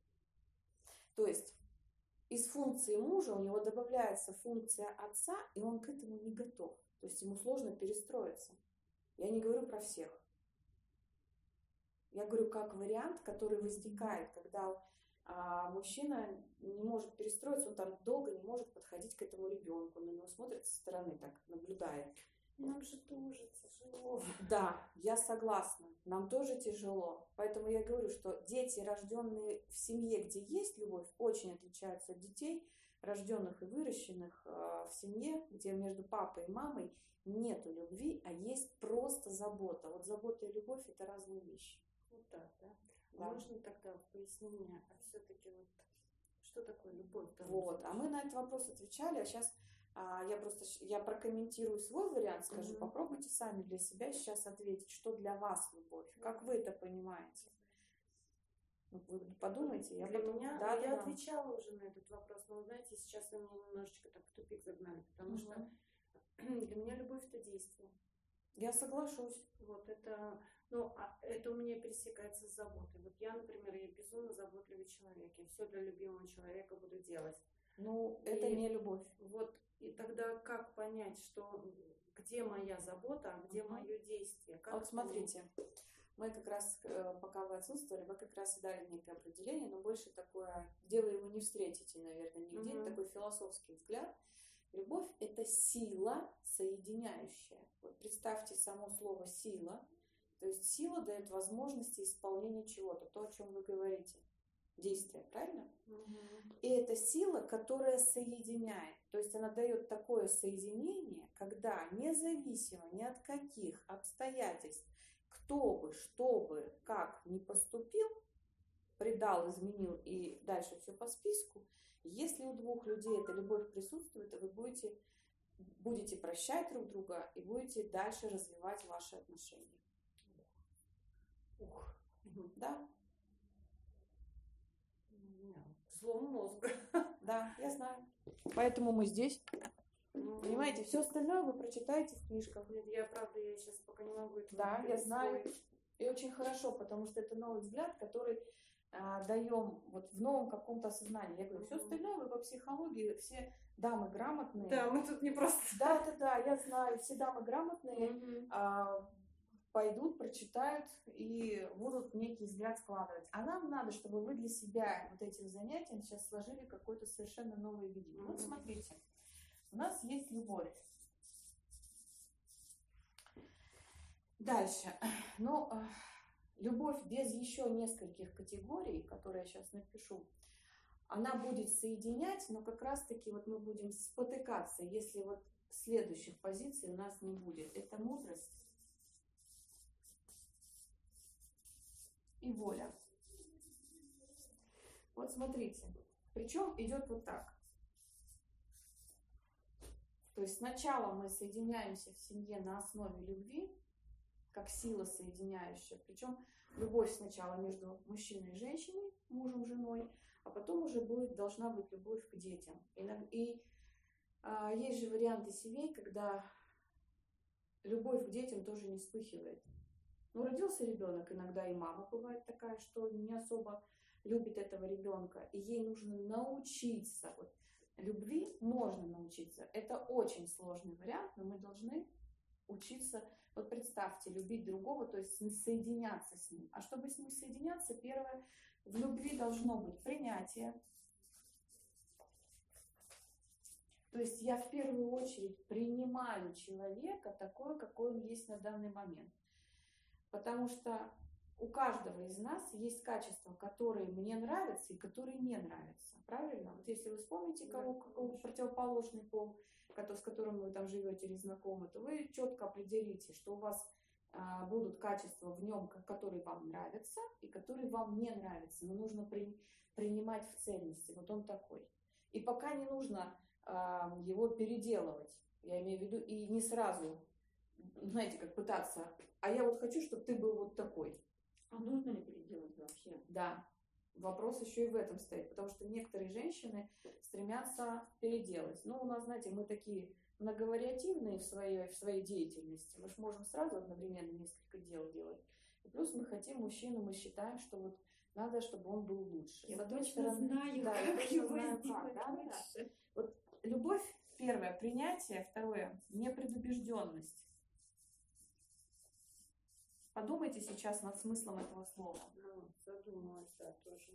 То есть из функции мужа у него добавляется функция отца, и он к этому не готов. То есть ему сложно перестроиться. Я не говорю про всех. Я говорю как вариант, который возникает, когда а, мужчина не может перестроиться, он там долго не может подходить к этому ребенку, на него смотрит со стороны, так наблюдает. Нам же тоже тяжело. Да, я согласна, нам тоже тяжело. Поэтому я говорю, что дети, рожденные в семье, где есть любовь, очень отличаются от детей, рожденных и выращенных э, в семье, где между папой и мамой нету любви, а есть просто забота. Вот забота и любовь – это разные вещи. Вот так, да? Да. Можно тогда в пояснение, а все-таки вот что такое любовь? Вот, а мы на этот вопрос отвечали, а сейчас а, я просто я прокомментирую свой вариант, скажу, mm-hmm. попробуйте сами для себя сейчас ответить, что для вас любовь, как вы это понимаете. Вы подумайте. Я для потом... меня, да, я да. отвечала уже на этот вопрос, но, знаете, сейчас вы меня немножечко так в тупик загнали, потому mm-hmm. что для меня любовь – это действие. Я соглашусь. Вот это, ну, а это у меня пересекается с заботой. Вот я, например, я безумно заботливый человек. Я все для любимого человека буду делать. Ну, и это не любовь. Вот, и тогда как понять, что где моя забота, а где uh-huh. мое действие? Как вот смотрите, мы как раз, пока вы отсутствовали, вы как раз и дали некое определение, но больше такое, где вы его не встретите, наверное, нигде, uh-huh. такой философский взгляд. Любовь – это сила соединяющая. Вот представьте само слово «сила». То есть сила дает возможности исполнения чего-то, то, о чем вы говорите. Действие, правильно? Угу. И это сила, которая соединяет. То То есть она дает такое соединение, когда независимо ни от каких обстоятельств, кто бы, что бы, как ни поступил, предал, изменил и дальше все по списку, если у двух людей эта любовь присутствует, то вы будете, будете прощать друг друга и будете дальше развивать ваши отношения. Ух. Да? Слом мозга. Да, я знаю. Поэтому мы здесь. Понимаете, все остальное вы прочитаете в книжках. Нет, я правда, я сейчас пока не могу это. Да, я знаю. И очень хорошо, потому что это новый взгляд, который а, даем вот в новом каком-то осознании. Я говорю, все остальное вы по психологии, все дамы грамотные. Да, мы тут не просто. Да, да, да, я знаю, все дамы грамотные Mm-hmm. а, пойдут, прочитают и будут некий взгляд складывать. А нам надо, чтобы вы для себя вот этим занятием сейчас сложили какое-то совершенно новое видение. Mm-hmm. Вот смотрите, у нас есть любовь. Дальше. Ну, любовь без еще нескольких категорий, которые я сейчас напишу, она будет соединять, но как раз-таки вот мы будем спотыкаться, если вот следующих позиций у нас не будет. Это мудрость и воля. Вот смотрите. Причем идет вот так. То есть сначала мы соединяемся в семье на основе любви, как сила соединяющая. Причем любовь сначала между мужчиной и женщиной, мужем, женой, а потом уже будет, должна быть любовь к детям. И, и а, есть же варианты семей, когда любовь к детям тоже не вспыхивает. Ну, родился ребенок, иногда и мама бывает такая, что не особо любит этого ребенка, и ей нужно научиться. Вот, любви можно научиться. Это очень сложный вариант, но мы должны учиться. Вот представьте, любить другого, то есть соединяться с ним. А чтобы с ним соединяться, первое, в любви должно быть принятие. То есть я в первую очередь принимаю человека такой, какой он есть на данный момент. Потому что у каждого из нас есть качества, которые мне нравятся и которые не нравятся. Правильно? Вот если вы вспомните, кого, какого противоположный пол, с которым вы там живете или знакомы, то вы четко определите, что у вас а, будут качества в нем, которые вам нравятся и которые вам не нравятся. Но нужно при, принимать в цельности. Вот он такой. И пока не нужно а, его переделывать. Я имею в виду и не сразу, знаете, как пытаться. А я вот хочу, чтобы ты был вот такой. А нужно ли переделать вообще? Да. Вопрос еще и в этом стоит, потому что некоторые женщины стремятся переделать. Ну, у нас, знаете, мы такие многовариативные в своей, в своей деятельности. Мы же можем сразу одновременно несколько дел делать. И плюс мы хотим мужчину, мы считаем, что вот надо, чтобы он был лучше. Я точно стороны, знаю, да, как я его знаю, сделать как, да, лучше. Да. Вот любовь, первое, принятие, второе, непредубежденность. Подумайте сейчас над смыслом этого слова. Ну, задумалась, да, тоже.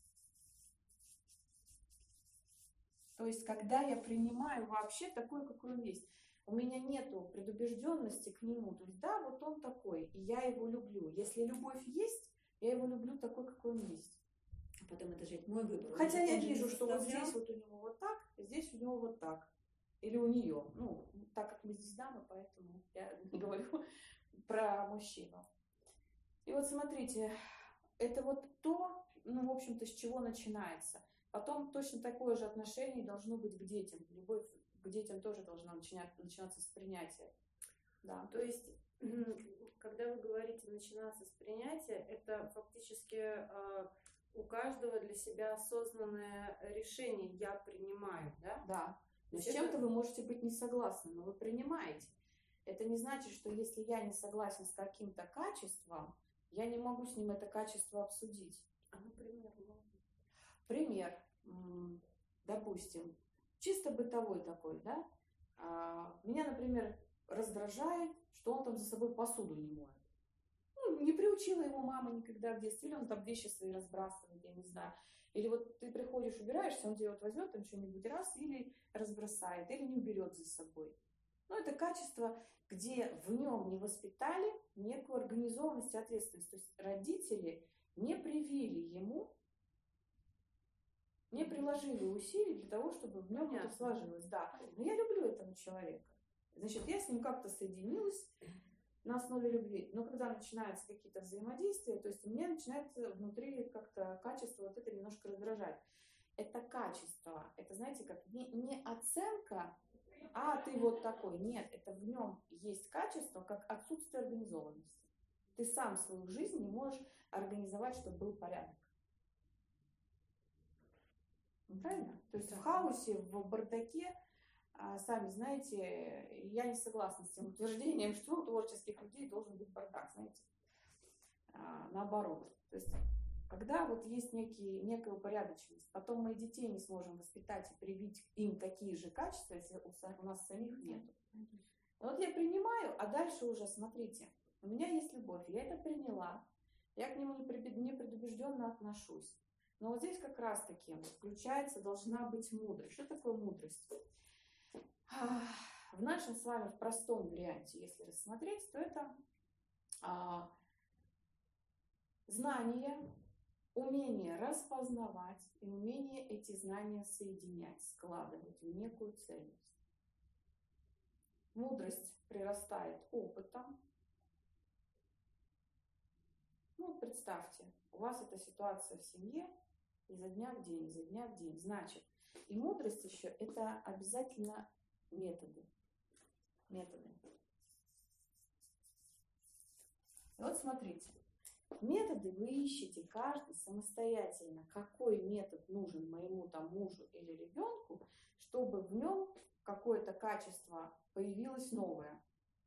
То есть, когда я принимаю вообще такой, какой он есть, у меня нету предубежденности к нему. То есть, да, вот он такой, и я его люблю. Если любовь есть, я его люблю такой, какой он есть. А потом это же мой выбор. Хотя я вижу, что вот здесь вот у него вот так, здесь у него вот так. Или у нее. Ну, так как мы здесь дамы, поэтому я говорю про мужчину. И вот смотрите, это вот то, ну, в общем-то, с чего начинается. Потом точно такое же отношение должно быть к детям. Любовь к детям тоже должна начинать, начинаться с принятия. Да. То есть, когда вы говорите начинаться с принятия, это фактически у каждого для себя осознанное решение «я принимаю», да? Да. Но с чем-то вы можете быть не согласны, но вы принимаете. Это не значит, что если я не согласен с каким-то качеством, я не могу с ним это качество обсудить. А, например, Пример, допустим, чисто бытовой такой, да? Меня, например, раздражает, что он там за собой посуду не моет. Ну, не приучила его мама никогда в детстве, или он там вещи свои разбрасывает, я не знаю. Или вот ты приходишь, убираешься, он тебе вот возьмет там что-нибудь раз, или разбросает, или не уберет за собой. Ну, это качество, где в нем не воспитали некую организованность и ответственность. То есть родители не привили ему Мне приложили усилий для того, чтобы в нем это сложилось. Да. Но я люблю этого человека. Значит, я с ним как-то соединилась на основе любви. Но когда начинаются какие-то взаимодействия, то есть у меня начинает внутри как-то качество вот это немножко раздражать. Это качество. Это, знаете, как не, не оценка, а ты вот такой. Нет, это в нем есть качество, как отсутствие организованности. Ты сам свою жизнь не можешь организовать, чтобы был порядок. Правильно? То есть в хаосе, в бардаке, сами знаете, я не согласна с тем утверждением, что у творческих людей должен быть бардак, знаете. Наоборот. То есть когда вот есть некий, некая упорядоченность, потом мы детей не сможем воспитать и привить им такие же качества, если у нас самих нет. Вот я принимаю, а дальше уже, смотрите, у меня есть любовь, я это приняла, я к нему не предубежденно отношусь. Но вот здесь как раз-таки включается, должна быть мудрость. Что такое мудрость? В нашем с вами, в простом варианте, если рассмотреть, то это а, знание, умение распознавать и умение эти знания соединять, складывать в некую цельность. Мудрость прирастает опытом. Ну, представьте, у вас эта ситуация в семье изо дня в день, изо дня в день. Значит, и мудрость еще – это обязательно методы. Методы. И вот смотрите. Методы вы ищете каждый самостоятельно, какой метод нужен моему там мужу или ребенку, чтобы в нем какое-то качество появилось новое.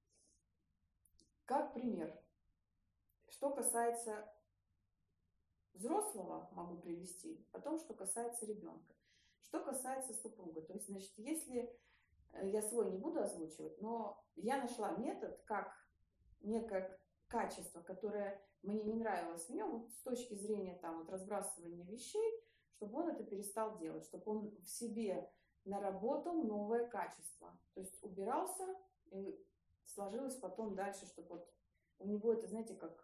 Как пример. Что касается взрослого, могу привести, потом, что касается ребенка. Что касается супруга, то есть, значит, если я свой не буду озвучивать, но я нашла метод, как некое качество, которое мне не нравилось в нем, с точки зрения там, вот, разбрасывания вещей, чтобы он это перестал делать, чтобы он в себе наработал новое качество. То есть убирался, и сложилось потом дальше, чтобы вот у него это, знаете, как...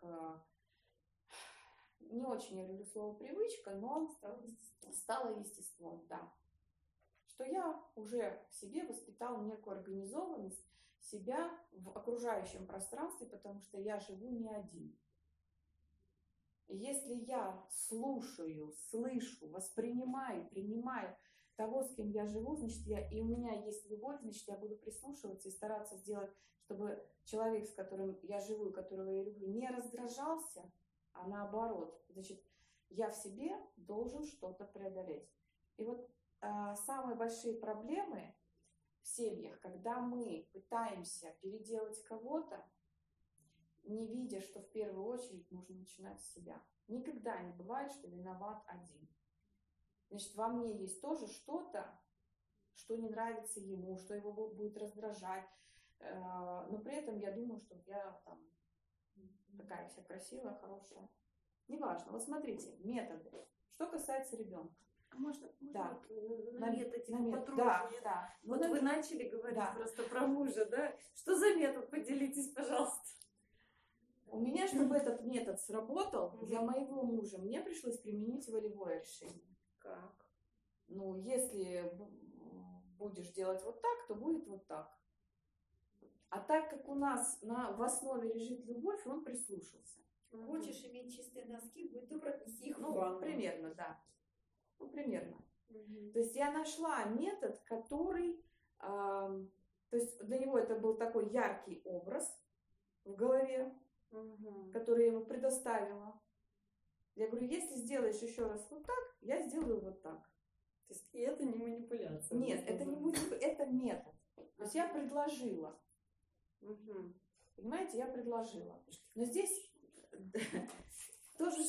Не очень я люблю слово привычка, но стало естеством, да. Что я уже в себе воспитала некую организованность себя в окружающем пространстве, потому что я живу не один. И если я слушаю, слышу, воспринимаю, принимаю того, с кем я живу, значит, я, и у меня есть любовь, значит, я буду прислушиваться и стараться сделать, чтобы человек, с которым я живу, которого я люблю, не раздражался, а наоборот. Значит, я в себе должен что-то преодолеть. И вот а, самые большие проблемы в семьях, когда мы пытаемся переделать кого-то, не видя, что в первую очередь нужно начинать с себя. Никогда не бывает, что виноват один. Значит, во мне есть тоже что-то, что не нравится ему, что его будет раздражать. Но при этом я думаю, что я там такая вся красивая, хорошая. Неважно. Вот смотрите, методы. Что касается ребенка. А можно, можно да. на, на методе на поподробнее? Да, да. Вот ну, вы на... начали говорить да. просто про мужа, да? Что за метод? Поделитесь, пожалуйста. У меня, чтобы этот метод сработал, для моего мужа мне пришлось применить волевое решение. Как? Ну, если будешь делать вот так, то будет вот так. А так как у нас на, в основе лежит любовь, он прислушался. Хочешь иметь чистые носки, будь добр, отнеси их ну, в ванну. Примерно, да. Ну, примерно. Угу. То есть я нашла метод, который... Э, то есть для него это был такой яркий образ в голове, угу. который я ему предоставила. Я говорю, если сделаешь еще раз вот так, я сделаю вот так. То есть и это не манипуляция? Нет, это не будет, это метод. То есть я предложила. Угу. Понимаете, я предложила. Но здесь тоже...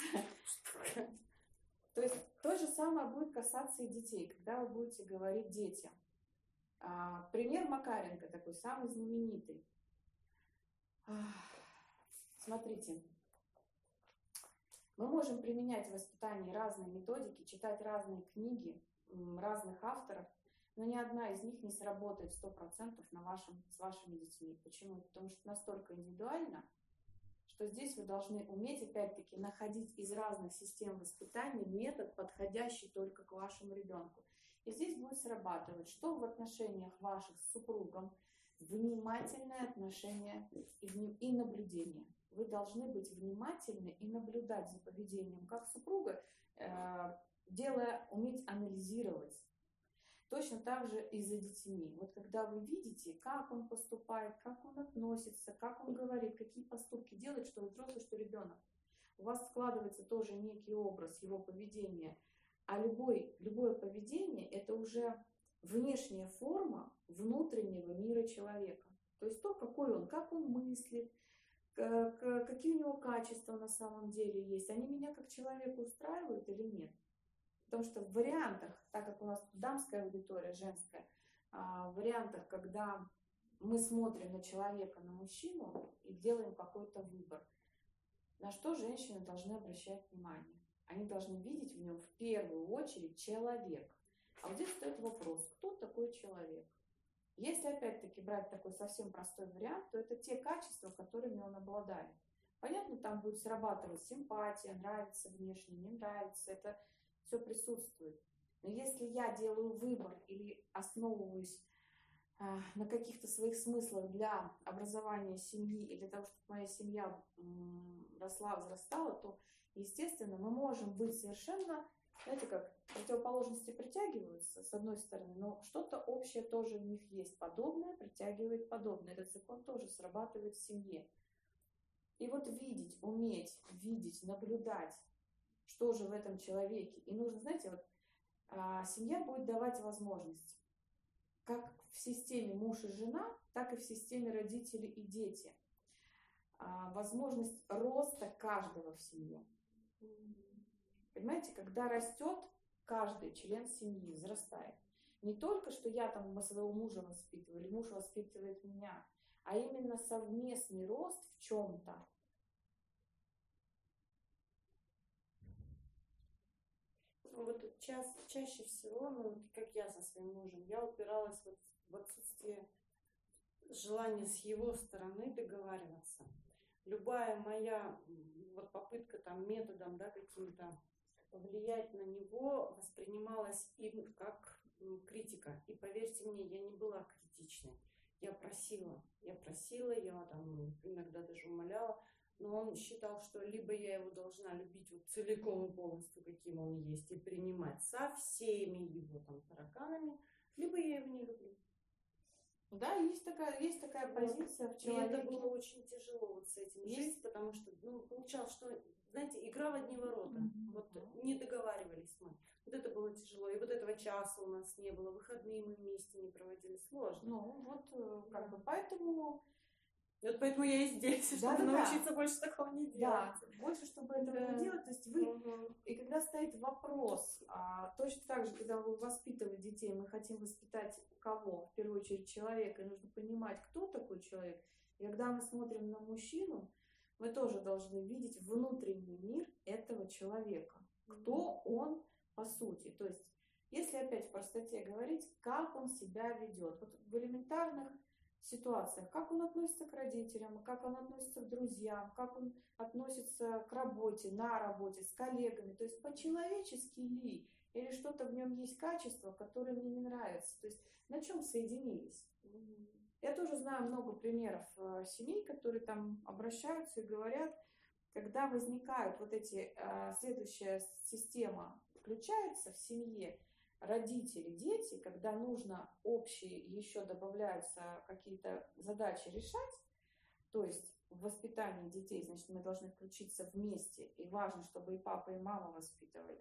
То есть то же самое будет касаться и детей, когда вы будете говорить детям. А, пример Макаренко, такой самый знаменитый. А, смотрите, мы можем применять в воспитании разные методики, читать разные книги разных авторов, но ни одна из них не сработает сто процентов на вашем, с вашими детьми. Почему? Потому что настолько индивидуально, что здесь вы должны уметь, опять-таки, находить из разных систем воспитания метод, подходящий только к вашему ребенку. И здесь будет срабатывать, что в отношениях ваших с супругом внимательное отношение и, и наблюдение. Вы должны быть внимательны и наблюдать за поведением как супруга, э, делая, уметь анализировать. Точно так же и за детьми. Вот когда вы видите, как он поступает, как он относится, как он говорит, какие поступки делает, что взрослый, что ребенок, у вас складывается тоже некий образ его поведения. А любой, любое поведение – это уже внешняя форма внутреннего мира человека. То есть то, какой он, как он мыслит, какие у него качества на самом деле есть. Они меня как человека устраивают или нет? Потому что в вариантах, так как у нас дамская аудитория, женская, в вариантах, когда мы смотрим на человека, на мужчину и делаем какой-то выбор, на что женщины должны обращать внимание? Они должны видеть в нем в первую очередь человека. А вот здесь стоит вопрос, кто такой человек? Если опять-таки брать такой совсем простой вариант, то это те качества, которыми он обладает. Понятно, там будет срабатывать симпатия, нравится внешне, не нравится, это все присутствует. Но если я делаю выбор или основываюсь э, на каких-то своих смыслах для образования семьи и для того, чтобы моя семья э, росла, возрастала, то, естественно, мы можем быть совершенно, знаете как, противоположности притягиваются, с одной стороны, но что-то общее тоже в них есть. Подобное притягивает подобное. Этот закон тоже срабатывает в семье. И вот видеть, уметь видеть, наблюдать, что же в этом человеке. И нужно, знаете, вот а, семья будет давать возможность, как в системе муж и жена, так и в системе родители и дети. А, возможность роста каждого в семье. Понимаете, когда растет каждый член семьи, взрастает. Не только, что я там своего мужа воспитываю, или муж воспитывает меня, а именно совместный рост в чем-то. Вот ча чаще всего, ну, как я со своим мужем, я упиралась вот в отсутствие желания с его стороны договариваться. Любая моя вот попытка там методом, да, каким-то повлиять на него воспринималась им как критика. И поверьте мне, я не была критичной. Я просила, я просила, я там иногда даже умоляла, но он считал, что либо я его должна любить вот целиком и полностью, каким он есть, и принимать со всеми его там тараканами, либо я его не люблю. Да, есть такая, есть такая позиция в человеке. И это было очень тяжело вот с этим есть? жить, потому что, ну, получалось, что, знаете, игра в одни ворота. Mm-hmm. Вот не договаривались мы. Вот это было тяжело. И вот этого часа у нас не было. Выходные мы вместе не проводили. Сложно. Ну, вот, как бы, поэтому... И вот поэтому я и здесь, да, чтобы да, научиться да. больше такого не делать. Да, больше, чтобы этого да. не делать. То есть вы... Угу. И когда стоит вопрос, а, точно так же, когда вы воспитываете детей, мы хотим воспитать кого? В первую очередь человека. И нужно понимать, кто такой человек. И когда мы смотрим на мужчину, мы тоже должны видеть внутренний мир этого человека. Кто он по сути. То есть, если опять в простоте говорить, как он себя ведет. Вот в элементарных ситуациях, как он относится к родителям, как он относится к друзьям, как он относится к работе, на работе, с коллегами, то есть по-человечески ли, или что-то в нем есть качество, которое мне не нравится, то есть на чем соединились. Я тоже знаю много примеров семей, которые там обращаются и говорят, когда возникают вот эти, следующая система включается в семье, родители, дети, когда нужно общие, еще добавляются какие-то задачи решать, то есть в воспитании детей, значит, мы должны включиться вместе, и важно, чтобы и папа, и мама воспитывали.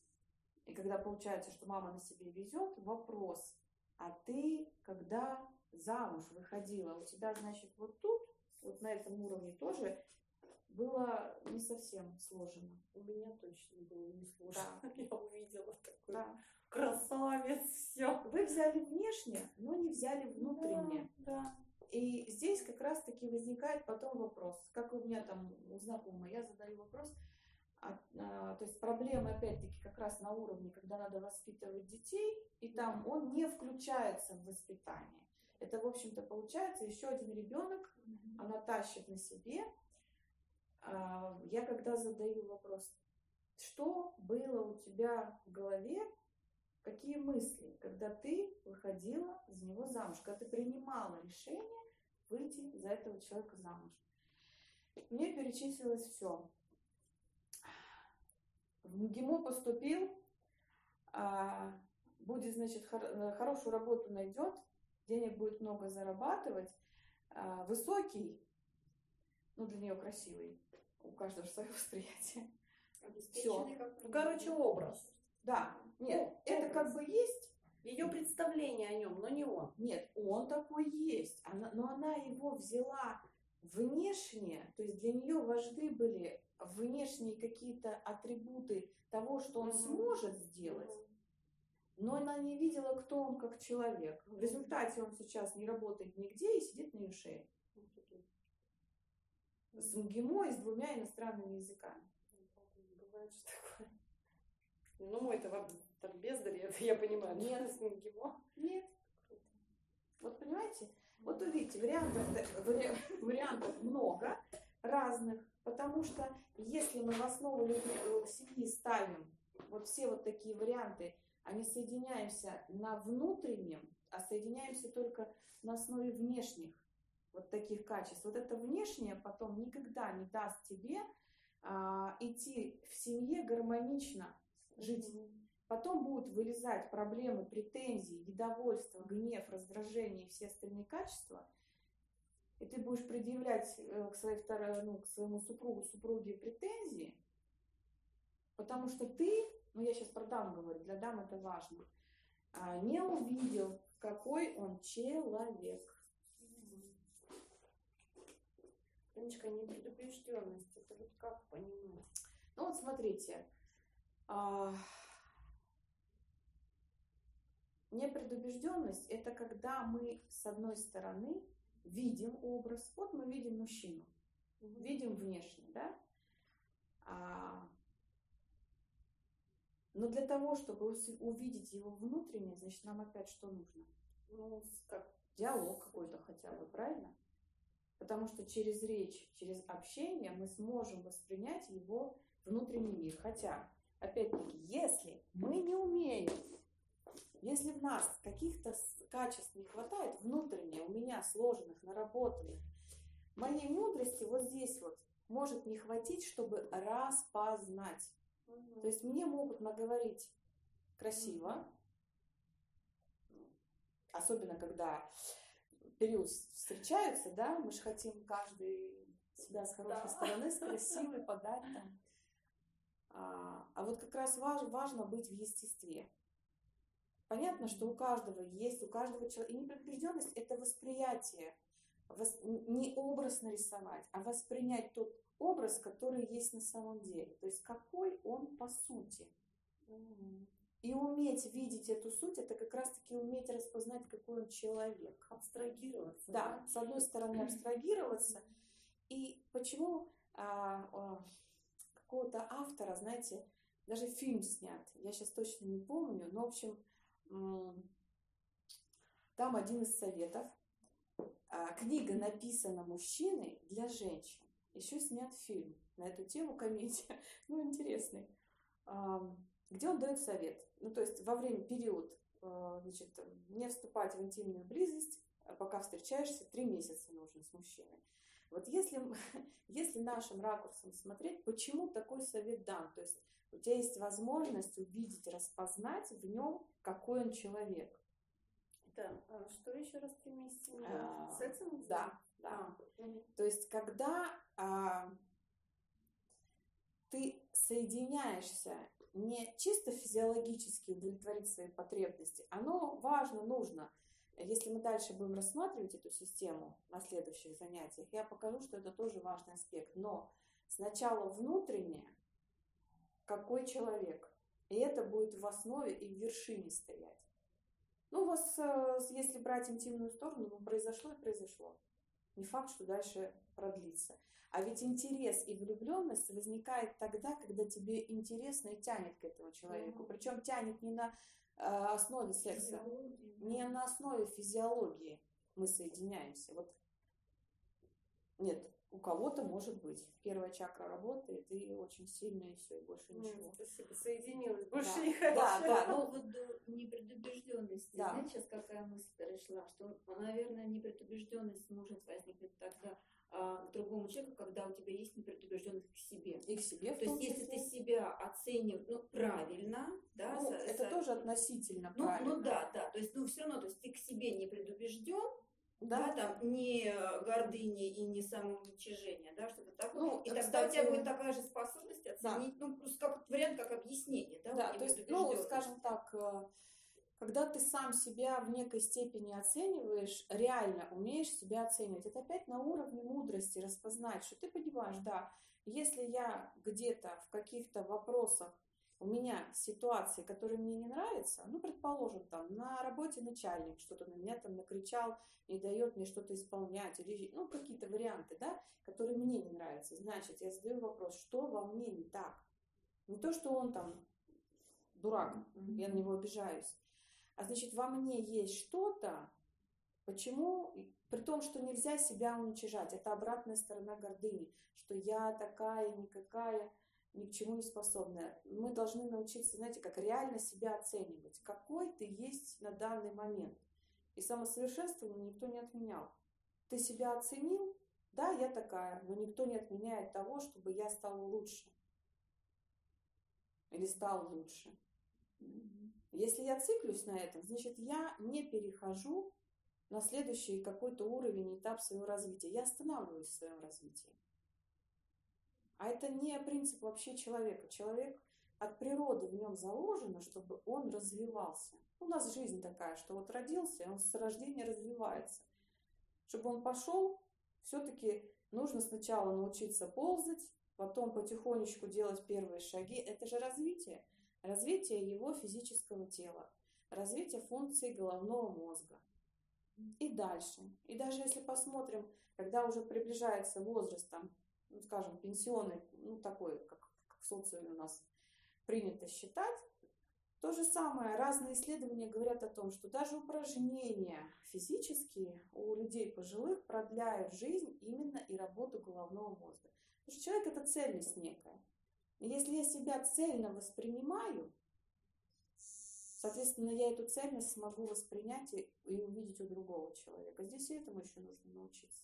И когда получается, что мама на себе везет, вопрос, а ты когда замуж выходила, у тебя, значит, вот тут, вот на этом уровне тоже было не совсем сложно. У меня точно было не сложно. Да. Я увидела такой да. красавец, все. Вы взяли внешне, но не взяли внутренне. Да, да. И здесь как раз-таки возникает потом вопрос, как у меня там у знакомой, я задаю вопрос, а, а, то есть проблема опять-таки как раз на уровне, когда надо воспитывать детей, и там он не включается в воспитание. Это, в общем-то, получается еще один ребенок, mm-hmm. она тащит на себе. я когда задаю вопрос, что было у тебя в голове, какие мысли, когда ты выходила за него замуж, когда ты принимала решение выйти за этого человека замуж? Мне перечислилось все. В МГИМО поступил, будет, значит, хорошую работу найдет, денег будет много зарабатывать, высокий, ну, для нее красивый, у каждого свое восприятие. Все. Ну, короче, образ. Да, нет, ну, это образ. Как бы есть ее представление о нем, но не он. Нет, он такой есть, она, но она его взяла внешне, то есть для нее важны были внешние какие-то атрибуты того, что он mm-hmm. сможет сделать, mm-hmm. но она не видела, кто он как человек. В результате он сейчас не работает нигде и сидит на ее шее. Mm-hmm. С МГИМО и с двумя иностранными языками. Бывает, что такое. Ну, мой-то так бездарь, это я понимаю. Нет, с МГИМО. Нет. Вот понимаете? Вот увидите, вариантов, вариантов много разных, потому что если мы в основу семьи ставим вот все вот такие варианты, а не соединяемся на внутреннем, а соединяемся только на основе внешних вот таких качеств, вот это внешнее потом никогда не даст тебе а, идти в семье гармонично жить. Потом будут вылезать проблемы, претензии, недовольство, гнев, раздражение и все остальные качества. И ты будешь предъявлять к, своей второй, ну, к своему супругу, супруге претензии, потому что ты, ну я сейчас про дам говорю, для дам это важно, не увидел, какой он человек. Танечка, непредубежденность, это вот как понимать? Ну вот смотрите, а... непредубежденность – это когда мы, с одной стороны, видим образ. Вот мы видим мужчину, mm-hmm. видим внешне, да? А... Но для того, чтобы увидеть его внутреннее, значит, нам опять что нужно? Ну, как диалог какой-то хотя бы, правильно? Потому что через речь, через общение мы сможем воспринять его внутренний мир. Хотя, опять-таки, если мы не умеем, если в нас каких-то качеств не хватает, внутренне, у меня сложенных, наработанных, моей мудрости вот здесь вот может не хватить, чтобы распознать. Mm-hmm. То есть мне могут наговорить красиво, mm-hmm. особенно когда период встречаются, да, мы же хотим каждый себя с хорошей да. стороны, с красивой подать там. А, а вот как раз важ, важно быть в естестве. Понятно, что у каждого есть, у каждого человека. И непредубежденность – это восприятие. Вос, не образ нарисовать, а воспринять тот образ, который есть на самом деле. То есть какой он по сути. Mm-hmm. И уметь видеть эту суть – это как раз-таки уметь распознать, какой он человек. Абстрагироваться. Да, да? С одной стороны абстрагироваться. И почему а, а, какого-то автора, знаете, даже фильм снят, я сейчас точно не помню, но, в общем, там один из советов. Книга написана мужчиной для женщин. Еще снят фильм на эту тему, комедия. Ну, интересный. Где он дает совет. Ну, то есть во время, период, значит, не вступать в интимную близость, пока встречаешься, три месяца нужно с мужчиной. Вот если, если нашим ракурсом смотреть, почему такой совет дан? То есть у тебя есть возможность увидеть, распознать в нем, какой он человек. Да. А что еще раз три месяца? А, Сексом? Да, да. А, угу. То есть когда а, ты соединяешься не чисто физиологически удовлетворить свои потребности, оно важно, нужно. Если мы дальше будем рассматривать эту систему на следующих занятиях, я покажу, что это тоже важный аспект. Но сначала внутреннее, какой человек. И это будет в основе и в вершине стоять. Ну, у вас, если брать интимную сторону, ну, произошло и произошло. Не факт, что дальше продлится. А ведь интерес и влюбленность возникает тогда, когда тебе интересно и тянет к этому человеку. Mm-hmm. Причем тянет не на э, основе секса, не на основе физиологии мы соединяемся. Вот. Нет, У кого-то может быть. Первая чакра работает, и очень сильно, и все, и больше ничего. Спасибо, соединилась. Больше да. не хочу. Да, да, По ну, поводу непредубежденности. Да. Знаете, сейчас какая мысль пришла? Что, наверное, непредубежденность может возникнуть тогда а, к другому человеку, когда у тебя есть непредубежденность к себе. И к себе в То том есть, если числе. ты себя оцениваешь, ну, правильно, да, Ну, со- это со- тоже относительно ну, правильно. ну да, да, то есть, ну, все равно, то есть ты к себе не предубежден, Да. да, там, не гордыни и не самоуничижение, да, что-то такое. Ну, и тогда кстати, у тебя будет такая же способность оценить, ну, просто как вариант, как объяснение, да, Да, вот то есть, ну, непредубежденность. скажем так, э, когда ты сам себя в некой степени оцениваешь, реально умеешь себя оценивать, это опять на уровне мудрости распознать, что ты понимаешь, да, если я где-то в каких-то вопросах, у меня ситуации, которые мне не нравятся, ну, предположим, там, на работе начальник что-то на меня там накричал, не дает мне что-то исполнять, или, ну, какие-то варианты, да, которые мне не нравятся, значит, я задаю вопрос, что во мне не так? Не то, что он там дурак, я на него обижаюсь, а значит, во мне есть что-то, почему, при том, что нельзя себя уничижать, это обратная сторона гордыни, что я такая, никакая, ни к чему не способная. Мы должны научиться, знаете, как реально себя оценивать, какой ты есть на данный момент. И самосовершенствование никто не отменял. Ты себя оценил, да, я такая, но никто не отменяет того, чтобы я стала лучше. Или стал лучше. Если я циклюсь на этом, значит, я не перехожу на следующий какой-то уровень, этап своего развития. Я останавливаюсь в своем развитии. А это не принцип вообще человека. Человек от природы в нем заложено, чтобы он развивался. У нас жизнь такая, что вот родился, и он с рождения развивается. Чтобы он пошел, все-таки нужно сначала научиться ползать, потом потихонечку делать первые шаги. Это же развитие. Развитие его физического тела, развитие функций головного мозга. И дальше. И даже если посмотрим, когда уже приближается возраст, там, ну, скажем, пенсионный, ну, такой, как, как в социуме у нас принято считать, то же самое. Разные исследования говорят о том, что даже упражнения физические у людей пожилых продляют жизнь именно и работу головного мозга. Потому что человек – это цельность некая. И если я себя цельно воспринимаю, соответственно, я эту цельность смогу воспринять и, и увидеть у другого человека. Здесь и этому еще нужно научиться.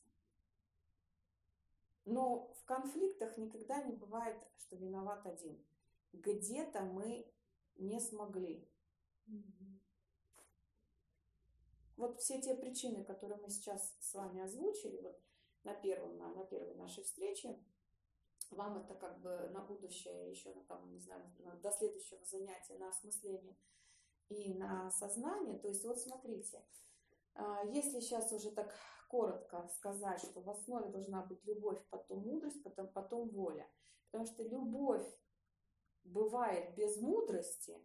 Но в конфликтах никогда не бывает, что виноват один. Где-то мы не смогли. Mm-hmm. Вот все те причины, которые мы сейчас с вами озвучили, вот на, первом, на, на первой нашей встрече, вам это как бы на будущее, еще на, там, не знаю, до следующего занятия на осмысление и на сознание. То есть вот смотрите, если сейчас уже так коротко сказать, что в основе должна быть любовь, потом мудрость, потом, потом воля. Потому что любовь бывает без мудрости,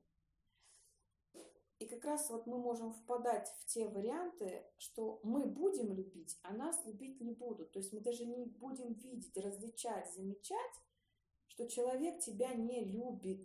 и как раз вот мы можем впадать в те варианты, что мы будем любить, а нас любить не будут. То есть мы даже не будем видеть, различать, замечать, что человек тебя не любит.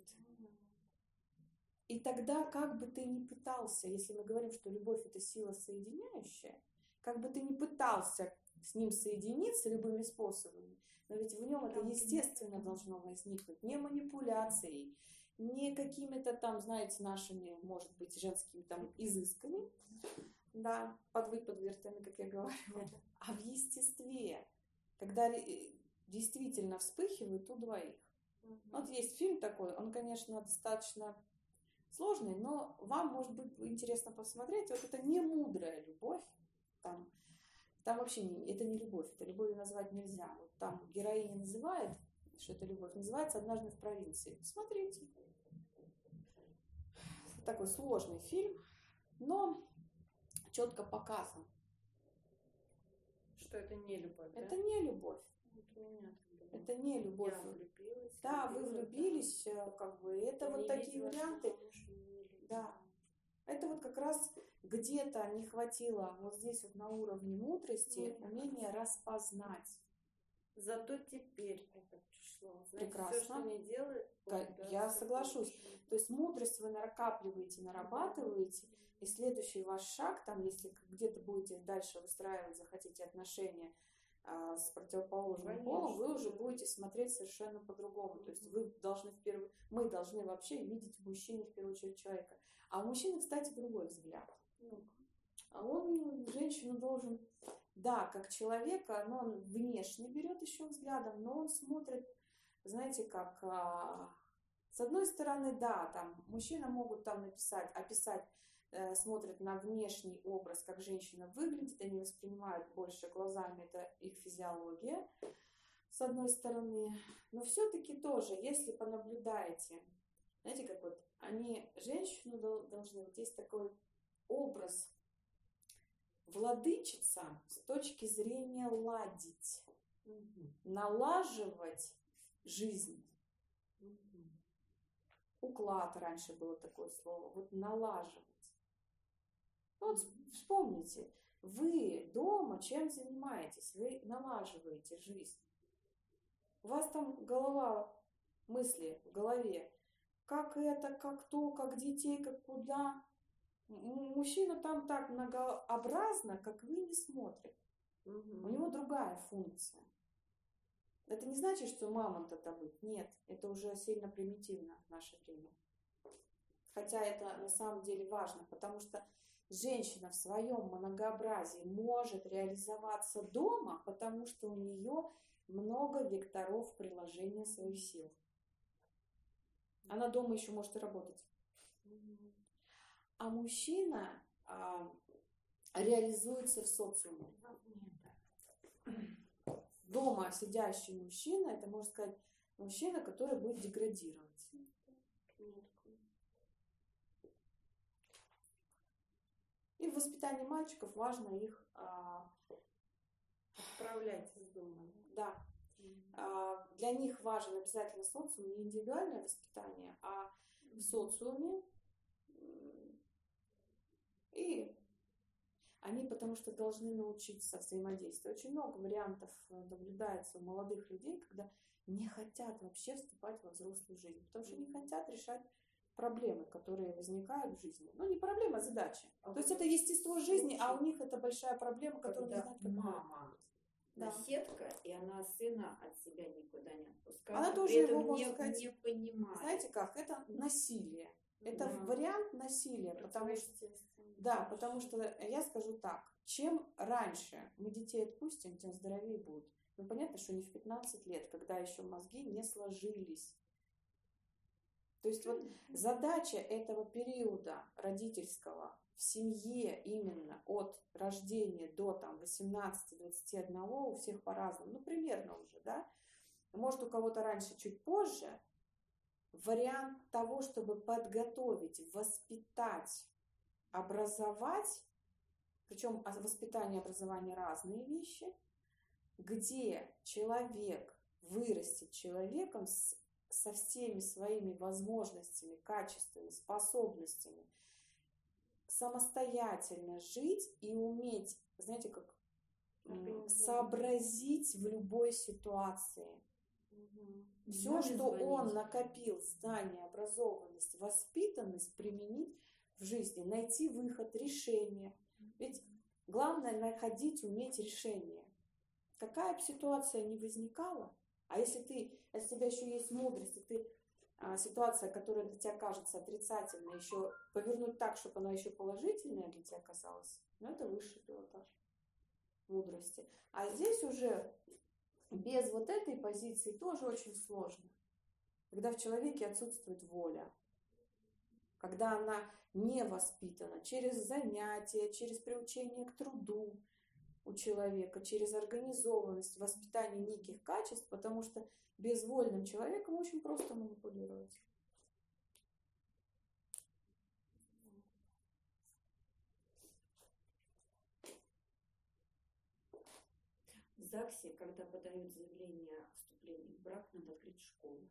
И тогда, как бы ты ни пытался, если мы говорим, что любовь – это сила соединяющая, как бы ты ни пытался с ним соединиться любыми способами, но ведь в нем это естественно должно возникнуть, не манипуляцией, не какими-то там, знаете, нашими, может быть, женскими там изысками, да, под выподвертами, как я говорила, а в естестве, когда действительно вспыхивает у двоих. Вот есть фильм такой, он, конечно, достаточно сложный, но вам, может быть, интересно посмотреть. Вот это не мудрая любовь, там, там вообще не, это не любовь, это любовью назвать нельзя. Вот там героиня называет, что это любовь, называется «Однажды в провинции». Смотрите. Такой сложный фильм, но четко показан. Что это не любовь, да? Это не любовь. Вот у меня это не любовь. Я влюбилась. Да, вы влюбились, да. Как бы, это я вот такие видела, варианты. Да. Это вот как раз где-то не хватило вот здесь вот на уровне мудрости, mm-hmm. умения распознать. Зато теперь это пришло. Знаете, прекрасно. Все, что не делает, да, я соглашусь. Больше. То есть мудрость вы накапливаете, нарабатываете, mm-hmm. и следующий ваш шаг, там, если где-то будете дальше выстраивать, захотите отношения а, с противоположным полом, вы уже будете смотреть совершенно по-другому. То есть вы должны в первую, мы должны вообще видеть в мужчине в первую очередь человека. А у мужчины, кстати, другой взгляд. А он женщину должен, да, как человека, но он внешне берет еще взглядом, но он смотрит, знаете, как, а, с одной стороны, да, там мужчины могут там написать, описать, э, смотрят на внешний образ, как женщина выглядит, они воспринимают больше глазами, это их физиология, с одной стороны, но все-таки тоже, если понаблюдаете, знаете, как вот они женщину должны, вот есть такой образ владычица с точки зрения ладить, угу. налаживать жизнь. Угу. Уклад раньше было такое слово. Вот налаживать. Вот вспомните, вы дома чем занимаетесь? Вы налаживаете жизнь. У вас там голова, мысли в голове. Как это, как то, как детей, как куда. Мужчина там так многообразно, как вы, не смотрит. Угу. У него другая функция. Это не значит, что мамонт-то быть. Нет, это уже сильно примитивно в наше время. Хотя это на самом деле важно, потому что женщина в своем многообразии может реализоваться дома, потому что у нее много векторов приложения своих сил. Она дома еще может и работать. А мужчина а, реализуется в социуме. Дома сидящий мужчина, это, можно сказать, мужчина, который будет деградировать. И в воспитании мальчиков важно их а, отправлять из дома. Да. А, для них важен обязательно социум, не индивидуальное воспитание, а в социуме. И они потому что должны научиться взаимодействовать. Очень много вариантов наблюдается у молодых людей, когда не хотят вообще вступать во взрослую жизнь, потому что не хотят решать проблемы, которые возникают в жизни. Ну, не проблема, а задача. А То есть это естество жизни, а у них это большая проблема, которую не знают, как мама. Да. Наседка, и она сына от себя никуда не отпускает. Она тоже его, можно не, сказать, не понимает. Знаете как, это насилие. Это да. вариант насилия, потому что, да, потому что я скажу так, чем раньше мы детей отпустим, тем здоровее будут. Ну, понятно, что не в пятнадцать лет, когда еще мозги не сложились. То есть вот задача этого периода родительского в семье именно от рождения до там восемнадцати двадцати одного у всех по-разному, ну, примерно уже, да, может у кого-то раньше, чуть позже, вариант того, чтобы подготовить, воспитать, образовать, причем воспитание и образование разные вещи, где человек вырастет человеком с, со всеми своими возможностями, качествами, способностями, самостоятельно жить и уметь, знаете, как сообразить в любой ситуации. Угу. Все, Может что звонить. Он накопил, знания, образованность, воспитанность, применить в жизни, найти выход, решение. Ведь главное находить, уметь решение. Какая бы ситуация ни возникала, а если ты, если у тебя еще есть мудрость, и ты а, ситуация, которая для тебя кажется отрицательной, еще повернуть так, чтобы она еще положительная для тебя казалась, ну это высший пилотаж мудрости. А здесь уже без вот этой позиции тоже очень сложно. Когда в человеке отсутствует воля, когда она не воспитана через занятия, через приучение к труду у человека, через организованность, воспитание неких качеств, потому что безвольным человеком очень просто манипулировать. В ЗАГСе, когда подают заявление о вступлении в брак, надо открыть школу.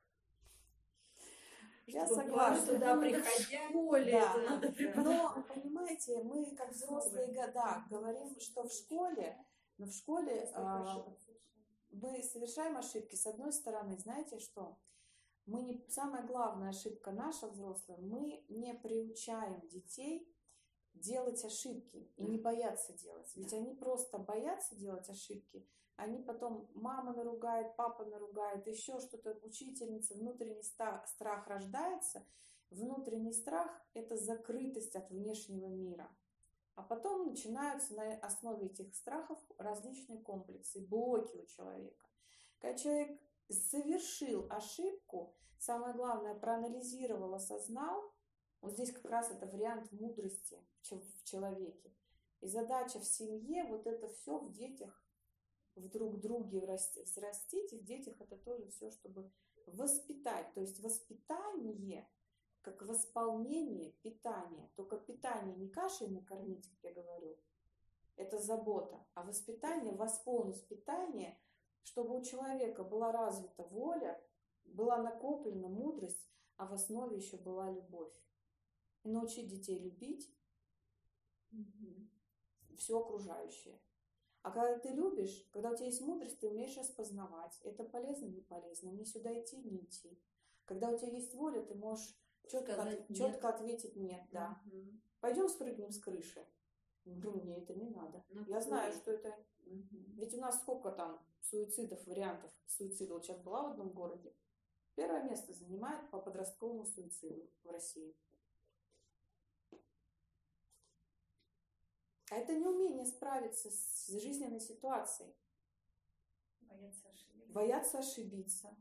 Я согласна. Туда приходя, в школе. Да. Но, понимаете, мы как взрослые года говорим, что в школе, но в школе а, мы совершаем ошибки. С одной стороны, знаете что? Мы не, самая главная ошибка наша взрослая, мы не приучаем детей делать ошибки и не бояться делать. Ведь они просто боятся делать ошибки, они потом мама наругает, папа наругает, еще что-то, учительница, внутренний страх рождается. Внутренний страх – это закрытость от внешнего мира. А потом начинаются на основе этих страхов различные комплексы, блоки у человека. Когда человек совершил ошибку, самое главное, проанализировал, осознал, вот здесь как раз это вариант мудрости в человеке. И задача в семье вот это все в детях, в друг друге взрастить, и в детях это тоже все, чтобы воспитать. То есть воспитание, как восполнение питания. Только питание не кашей накормить, как я говорю, это забота, а воспитание, восполнить питание, чтобы у человека была развита воля, была накоплена мудрость, а в основе еще была любовь. И научить детей любить mm-hmm. все окружающее. А когда ты любишь, когда у тебя есть мудрость, ты умеешь распознавать, это полезно, не полезно, мне сюда идти, не идти. Когда у тебя есть воля, ты можешь четко, от, четко ответить нет, да. Mm-hmm. Пойдем спрыгнем с крыши. Ну, мне это не надо. Ну, я знаю, что это... Mm-hmm. Ведь у нас сколько там суицидов, вариантов суицида. Вот сейчас была в одном городе. Первое место занимает по подростковому суициду в России. А это неумение справиться с жизненной ситуацией. Бояться ошибиться. Бояться ошибиться.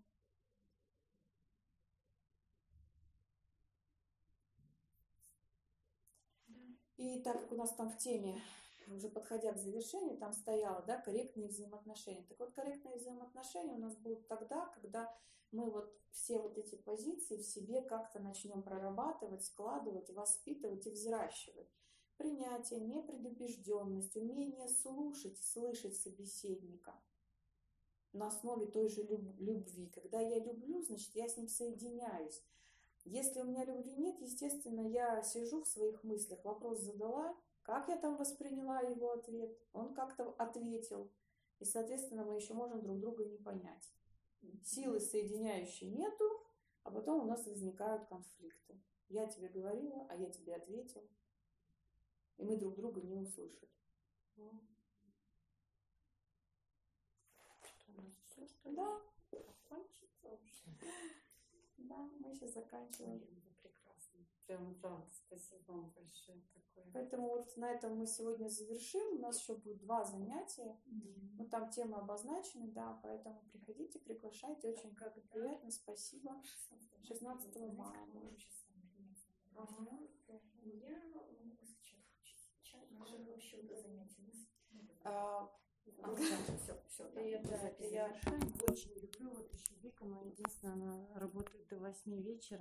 И так как у нас там в теме, уже подходя к завершению, там стояло, да, корректные взаимоотношения. Так вот, корректные взаимоотношения у нас будут тогда, когда мы вот все вот эти позиции в себе как-то начнем прорабатывать, складывать, воспитывать и взращивать. Принятие, непредубежденность, умение слушать, слышать собеседника на основе той же любви. Когда я люблю, значит, я с ним соединяюсь. Если у меня любви нет, естественно, я сижу в своих мыслях, вопрос задала, как я там восприняла его ответ, он как-то ответил. И, соответственно, мы еще можем друг друга не понять. Силы соединяющей нету, а потом у нас возникают конфликты. Я тебе говорила, а я тебе ответил. И мы друг друга не услышим. Что у нас все, что да, закончится уже. Да, мы сейчас заканчиваем. Прекрасно. Прям правда, спасибо вам большое. Такое. Поэтому вот на этом мы сегодня завершим. У нас еще будет два занятия. Mm-hmm. Ну, там темы обозначены, да, поэтому приходите, приглашайте. Очень как приятно, спасибо. шестнадцатого мая. Ага. Я нашего счета занятий. А, а, все, все, да. Это, я очень люблю, вот еще Вика моя единственная, она работает до восьми вечера.